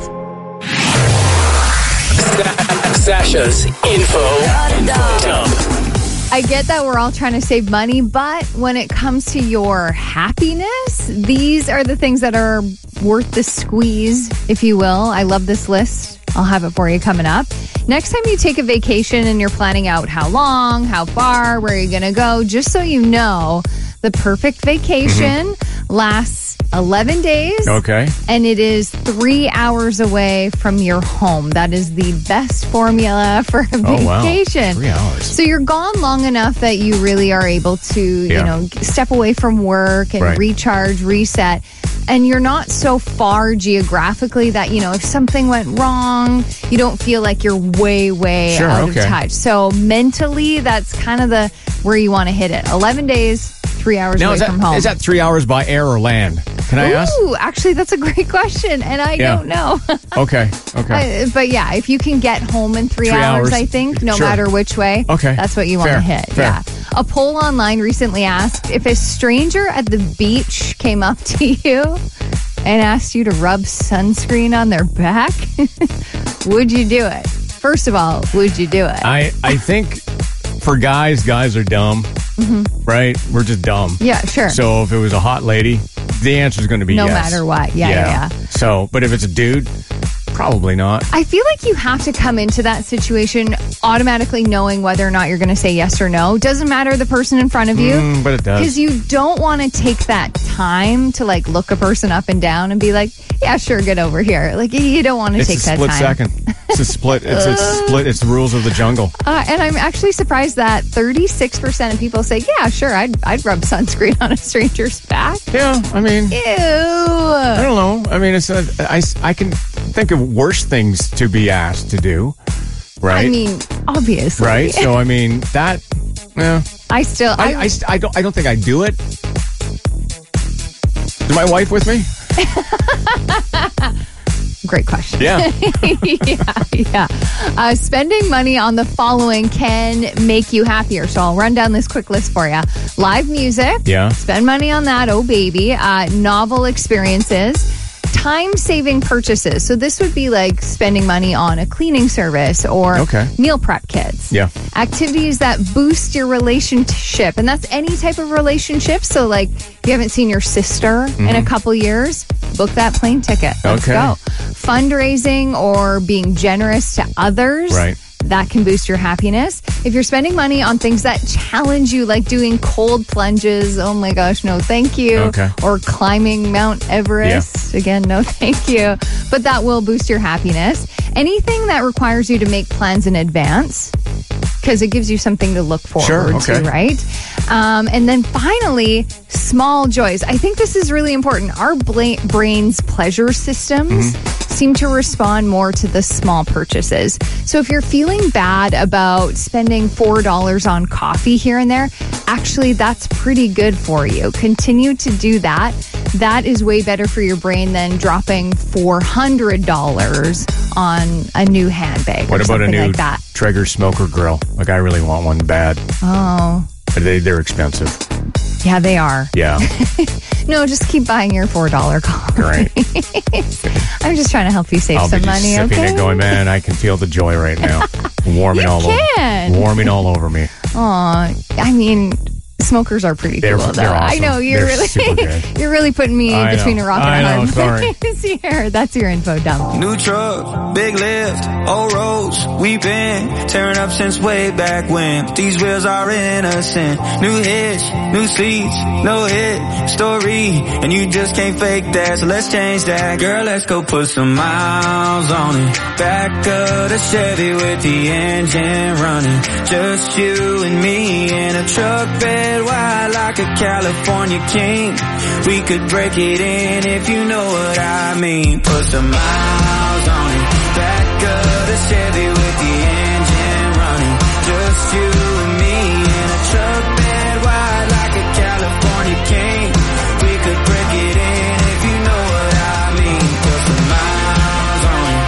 Sasha's info dump. I get that we're all trying to save money, but when it comes to your happiness, these are the things that are worth the squeeze, if you will. I love this list. I'll have it for you coming up. Next time you take a vacation and you're planning out how long, how far, where you're going to go, just so you know, the perfect vacation mm-hmm. lasts eleven days. Okay. And it is three hours away from your home. That is the best formula for a oh, vacation. Wow. Three hours. So you're gone long enough that you really are able to, yeah. you know, step away from work and right. recharge, reset. And you're not so far geographically that, you know, if something went wrong, you don't feel like you're way, way sure, out okay. of touch. So mentally, that's kind of the where you want to hit it. eleven days, three hours now, away is that, from home. Is that three hours by air or land? Can I Ooh, ask? Ooh, actually, that's a great question, and I yeah. don't know. okay, okay. I, but yeah, if you can get home in three, three hours, hours, I think, no sure. matter which way, okay. that's what you want to hit. Fair. Yeah. A poll online recently asked if a stranger at the beach came up to you and asked you to rub sunscreen on their back, would you do it? First of all, would you do it? I, I think for guys, guys are dumb, mm-hmm. right? We're just dumb. Yeah, sure. So if it was a hot lady, the answer is going to be no yes. matter what. Yeah, yeah, yeah. So, but if it's a dude, probably not. I feel like you have to come into that situation automatically knowing whether or not you're going to say yes or no. Doesn't matter the person in front of you. Mm, but it does. Because you don't want to take that time to like look a person up and down and be like, yeah, sure, get over here. Like you don't want to it's take a that split time. second. It's a split. It's a split. It's the rules of the jungle. Uh, and I'm actually surprised that thirty-six percent of people say, yeah, sure, I'd, I'd rub sunscreen on a stranger's back. Yeah, I mean. Ew. I don't know. I mean, it's a, I, I can think of worse things to be asked to do, right? I mean, obviously. Right? So, I mean, that, yeah. I still. I, I, I, I, don't, I don't think I'd do it. Is my wife with me? Great question. Yeah. yeah, yeah. Uh, spending money on the following can make you happier. So I'll run down this quick list for you. Live music. Yeah. Spend money on that. Oh, baby. Uh, novel experiences. Time-saving purchases. So this would be like spending money on a cleaning service or okay. meal prep kits. Yeah. Activities that boost your relationship. And that's any type of relationship. So like if you haven't seen your sister mm-hmm. in a couple years, book that plane ticket. Let's okay. go. Fundraising or being generous to others. Right. That can boost your happiness. If you're spending money on things that challenge you, like doing cold plunges, oh my gosh, no thank you. Okay. Or climbing Mount Everest, yeah. again, no thank you. But that will boost your happiness. Anything that requires you to make plans in advance, because it gives you something to look forward sure, okay. to, right? Um, and then finally, small joys. I think this is really important. Our bla- brain's pleasure systems mm-hmm. seem to respond more to the small purchases. So if you're feeling bad about spending four dollars on coffee here and there, actually that's pretty good for you. Continue to do that. That is way better for your brain than dropping four hundred dollars on a new handbag what or about something a new like that. Traeger smoker grill? Like, I really want one bad. Oh. They, they're expensive. Yeah, they are. Yeah. No, just keep buying your four dollar coffee. Right. I'm just trying to help you save I'll some be just money, sipping okay? it going, man, I can feel the joy right now. Warming you all can. over warming all over me. Aw, I mean, smokers are pretty they're, cool, though. they're awesome. I know you're they're really super good. you're really putting me I between know. a rock and I a know, hard sorry. place here. That's your info dump. New truck, big lift, old roads, we been tearing up since way back when. These wheels are innocent. New hitch, new seats, no hit story, and you just can't fake that. So let's change that, girl. Let's go put some miles on it. Back of the Chevy with the engine running. Just you and me in a truck bed wide like a California king. We could break it in if you know what I mean. Put some miles on it. Back of the Chevy with the engine running. Just you and me in a truck bed wide like a California king. We could break it in if you know what I mean. Put some miles on it.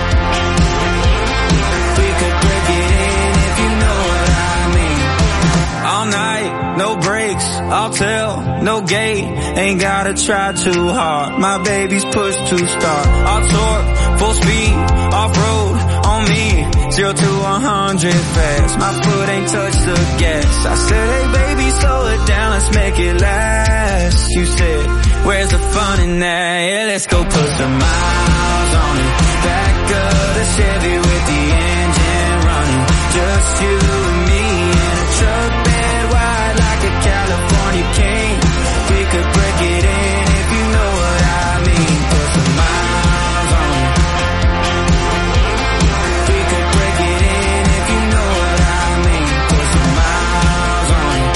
We could break it in if you know what I mean. All night, no breaks, I'll tell, no gate. ain't gotta try too hard. My baby's pushed to start. I'll torque, full speed, off-road, on me. Zero to a hundred fast. My foot ain't touched the gas. I said, hey baby, slow it down, let's make it last. You said, where's the fun in that? Yeah, let's go put some miles on it. Back of the Chevy with the engine running. Just you and me in a truck bed wide like a California king. We could break it in if you know what I mean. Put some miles on it. We could break it in if you know what I mean. Put some miles on it.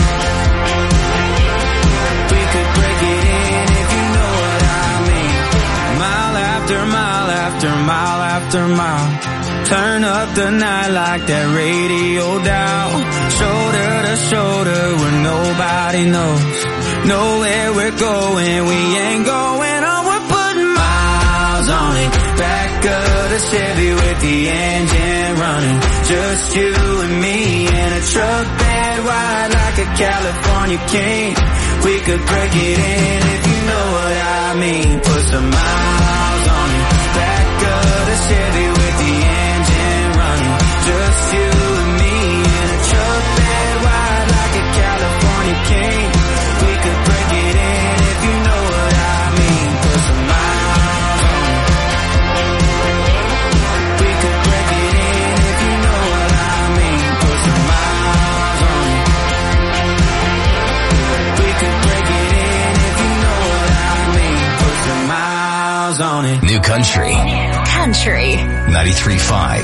We could break it in if you know what I mean. Mile after mile after mile after mile. Turn up the night like that radio dial. Shoulder to shoulder where nobody knows. Nowhere we're going, we ain't going on. We're putting miles on it. Back of the Chevy with the engine running. Just you and me in a truck bed wide like a California king. We could break it in if you know what I mean. Put some miles on it. Back of the Chevy with the engine running. Just you and me in a truck bed wide like a California king. We could break it in if you know what I mean. Put some miles on it. We could break it in if you know what I mean. Put some miles on it. We could break it in if you know what I mean. Put some miles on it. New Country. Country. ninety-three point five.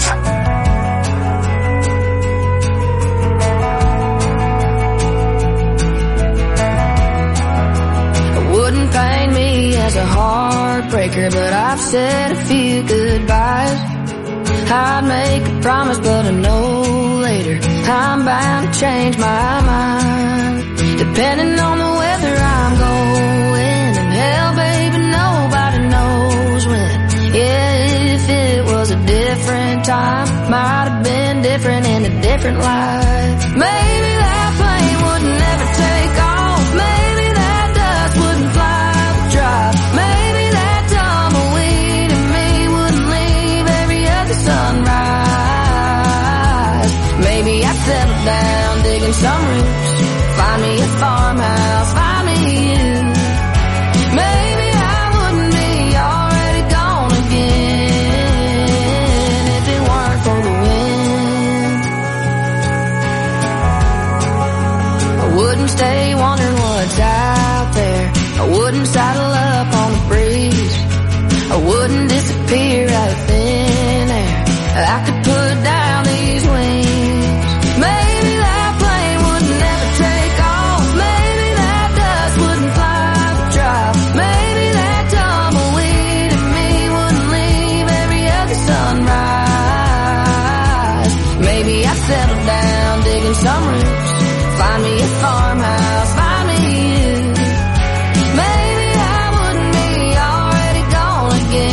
Wouldn't paint me as a heartbreaker, but I've said a few goodbyes. I'd make a promise, but I know later I'm bound to change my mind. Depending on the weather I'm going, and hell, baby, nobody knows when. Yeah, if it was a different time, might have been different in a different life. Maybe that plane would never take off. Maybe that dust wouldn't fly the drive. Maybe that tumbleweed in me wouldn't leave every other sunrise. Maybe I'd settle down, digging some roots, find me a farmhouse, find me you. Maybe I wouldn't be already gone again if it weren't for the wind. I wouldn't stay wondering what's out there. I wouldn't saddle up on the breeze. I wouldn't disappear out of thin air. I could put down these wings. Maybe that plane would never take off. Maybe that dust wouldn't fly the drive. Maybe that tumbleweed in me wouldn't leave every other sunrise. Maybe I'd settle down, digging some roots, find me a farmhouse, find me you. Maybe I wouldn't be already gone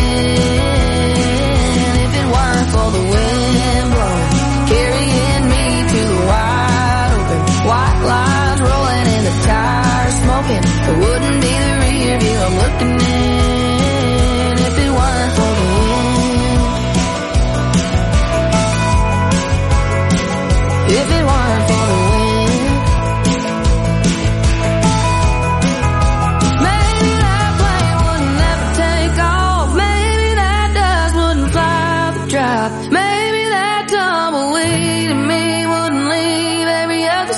again if it weren't for the wind blowing, carrying me to the wide open. White lines rolling in the tires smoking. It wouldn't be the rear view I'm looking in if it weren't for the wind. If it weren't for the wind. Maybe that plane would never take off. Maybe that dust wouldn't fly the drive. Maybe that tumbleweed in me wouldn't leave every other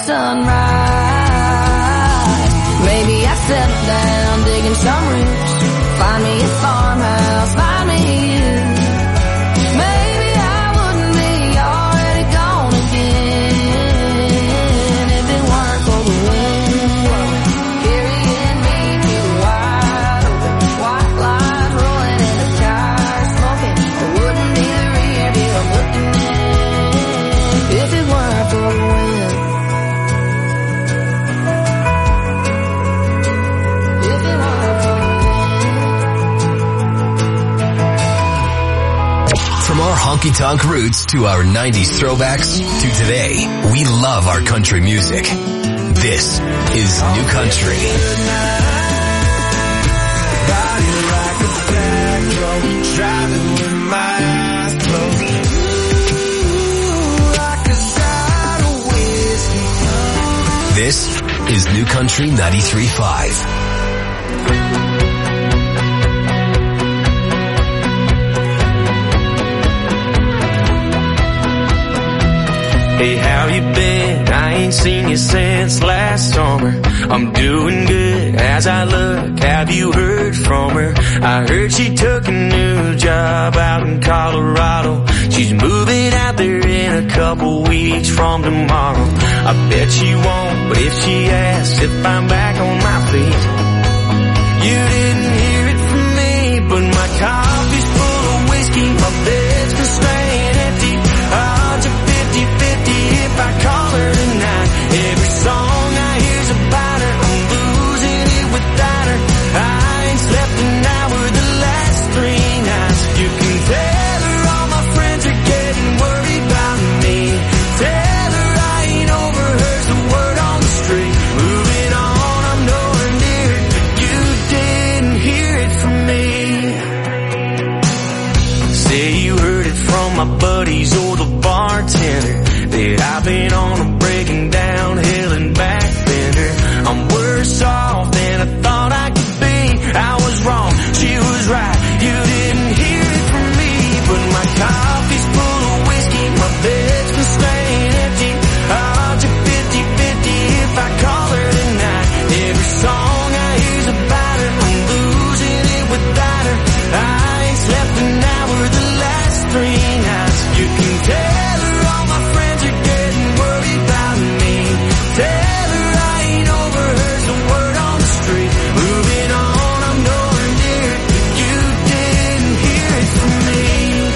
sunrise. Maybe I'd settle down, digging some roots, find me a farmhouse, find me you. Maybe I wouldn't be already gone again if it weren't for the wind carrying me to the wide open. White lines rolling in the tires smoking. It wouldn't be the rear view I'm looking in if it weren't for the wind. If it weren't for the From our honky-tonk roots to our nineties throwbacks to today, we love our country music. This is New Country. Country ninety-three point five. Hey, how you been? I ain't seen you since last summer. I'm doing good as I look. Have you heard from her? I heard she took a new job out in Colorado. She's moving out there in a couple weeks from tomorrow. I bet she won't, but if she asks if I'm back on my feet, you didn't hear it from me, but my coffee's full of whiskey, my bed's been staying empty. Odds are fifty fifty if I call her tonight. Every song I hear's about her, I'm losing it without her. I ain't slept an hour the last three nights. You can tell her all my friends are getting worried about me. Tell her I ain't over her's the word on the street. Moving on, I'm nowhere near it, but you didn't hear it from me. Say you heard it from my buddies or the bartender that I've been on a breaking down hill and back bender. I'm worse off than I thought I could be. I was wrong, she was right. You didn't hear it from me, but my coffee's full of whiskey, my bed's been staying empty. Odds are fifty fifty if I call her tonight. Every song I hear's about her, I'm losing it without her. I ain't slept an hour the last three nights. You can tell her all my friends are getting worried about me. Tell her I ain't over her's the word on the street. Moving on, I'm nowhere near it, but you didn't hear it from me.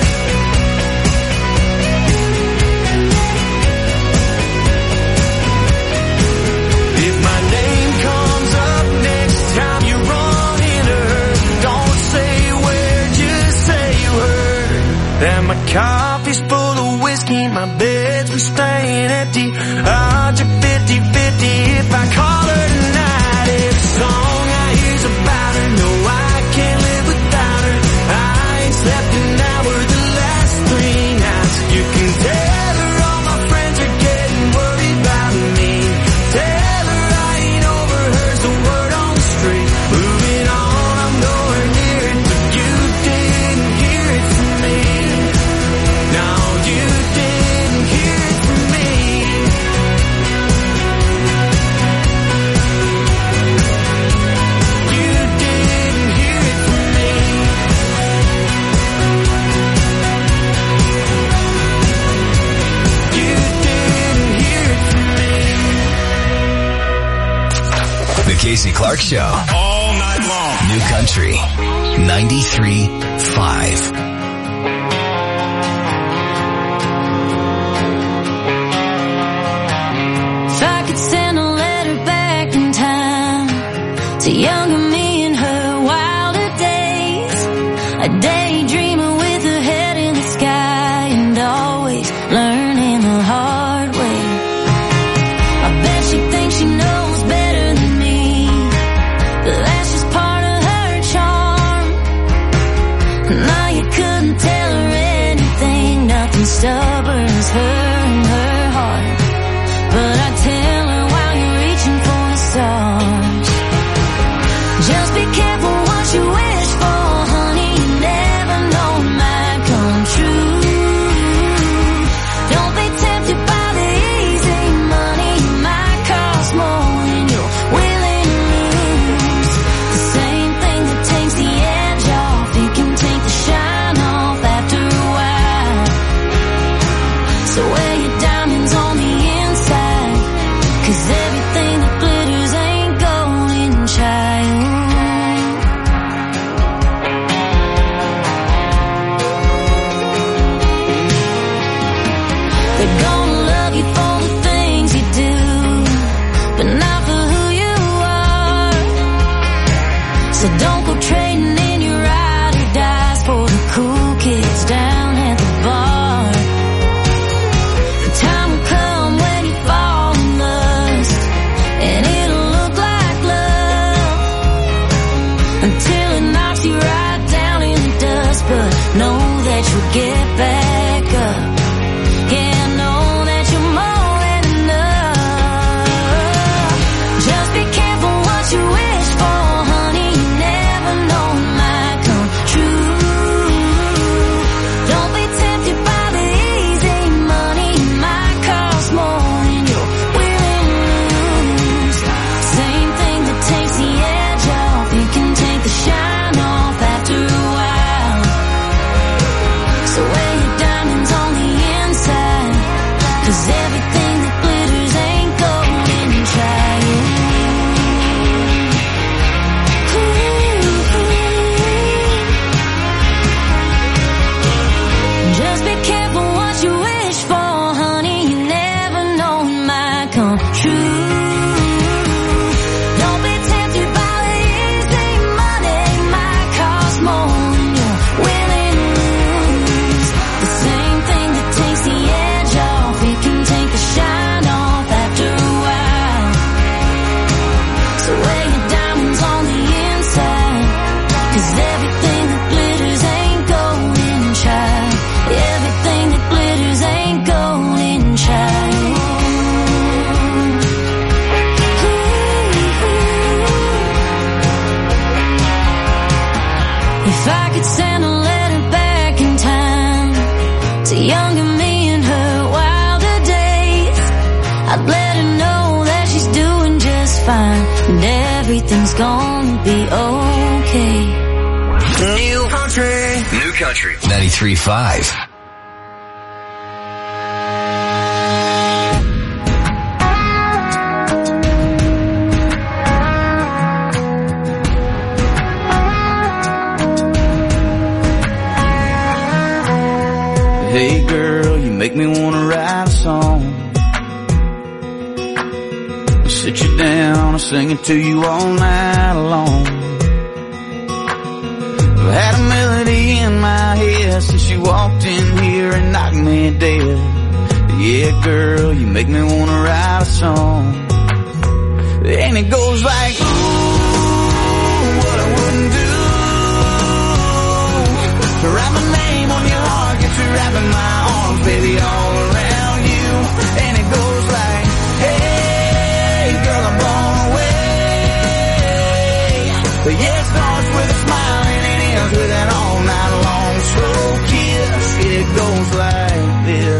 If my name comes up next time you run into her, don't say where, just say you heard that my coffee's full of whiskey, my bed's been staying empty. Odds are fifty fifty if I call her tonight. Every song I hear's about her, no, I can't live without her. I ain't slept an hour the last three nights. You can tell her all my friends are getting worried about me. Tell her I ain't over her's the word on the street. Moving on, I'm nowhere near it, but you didn't hear it from me. No, you didn't hear it from me. You didn't hear it from me. You didn't hear it from me. The Casey Clark Show. All night long. New Country ninety-three point five. If I could send a letter back in time to younger me in her wilder days, a daydreamer with her head in the sky and always learning the hard way. I bet she thinks she knows better than me, but that's just part of her charm. Now you couldn't tell her anything, nothing stubborn as her and her heart. But I tell her while you're reaching for the stars, just be careful what you wish for, honey. You never know it might come true. Don't be tempted by the easy money. It might cost more than you're willing to lose. The same thing that takes the edge off, it can take the shine off If I could send a letter back in time to younger me in her wilder days, I'd let her know that she's doing just fine and everything's gonna be okay. New Country. New Country. ninety-three point five. Hey girl, you make me wanna write a song. I'll sit you down and sing it to you all night long. I've had a melody in my head since you walked in here and knocked me dead. Yeah girl, you make me wanna write a song. And it goes like, ooh, what I wouldn't do to write my name on your heart, get you wrapping my arms, baby, all around you. And it goes like, hey, girl, I'm blown away. But yeah, it starts with a smile and it ends with an all-night long slow kiss. It goes like this.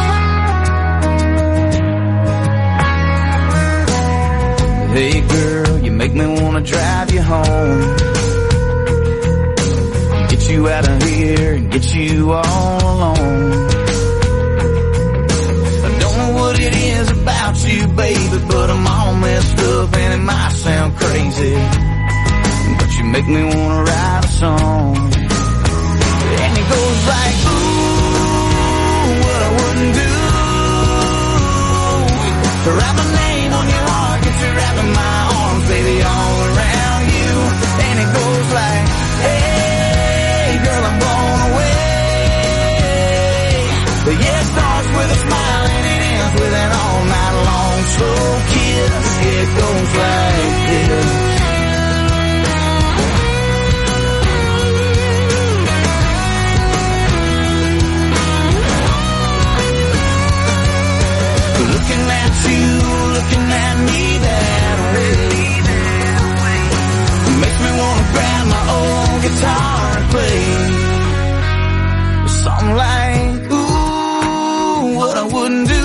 Hey, girl, you make me wanna drive you home. Get you out of here and get you all alone. I don't know what it is about you, baby, but I'm all messed up and it might sound crazy, but you make me wanna write a song. And it goes like, ooh, what I wouldn't do to write my name on your heart, get you wrapping my arms, baby, all around you. And it goes like, hey, girl, I'm blown away. But yeah, it starts with a smile and it ends with an all-night long slow kiss. It goes like this. Looking at you, looking at me that way, makes me wanna grab my old guitar and play something like, ooh, what I wouldn't do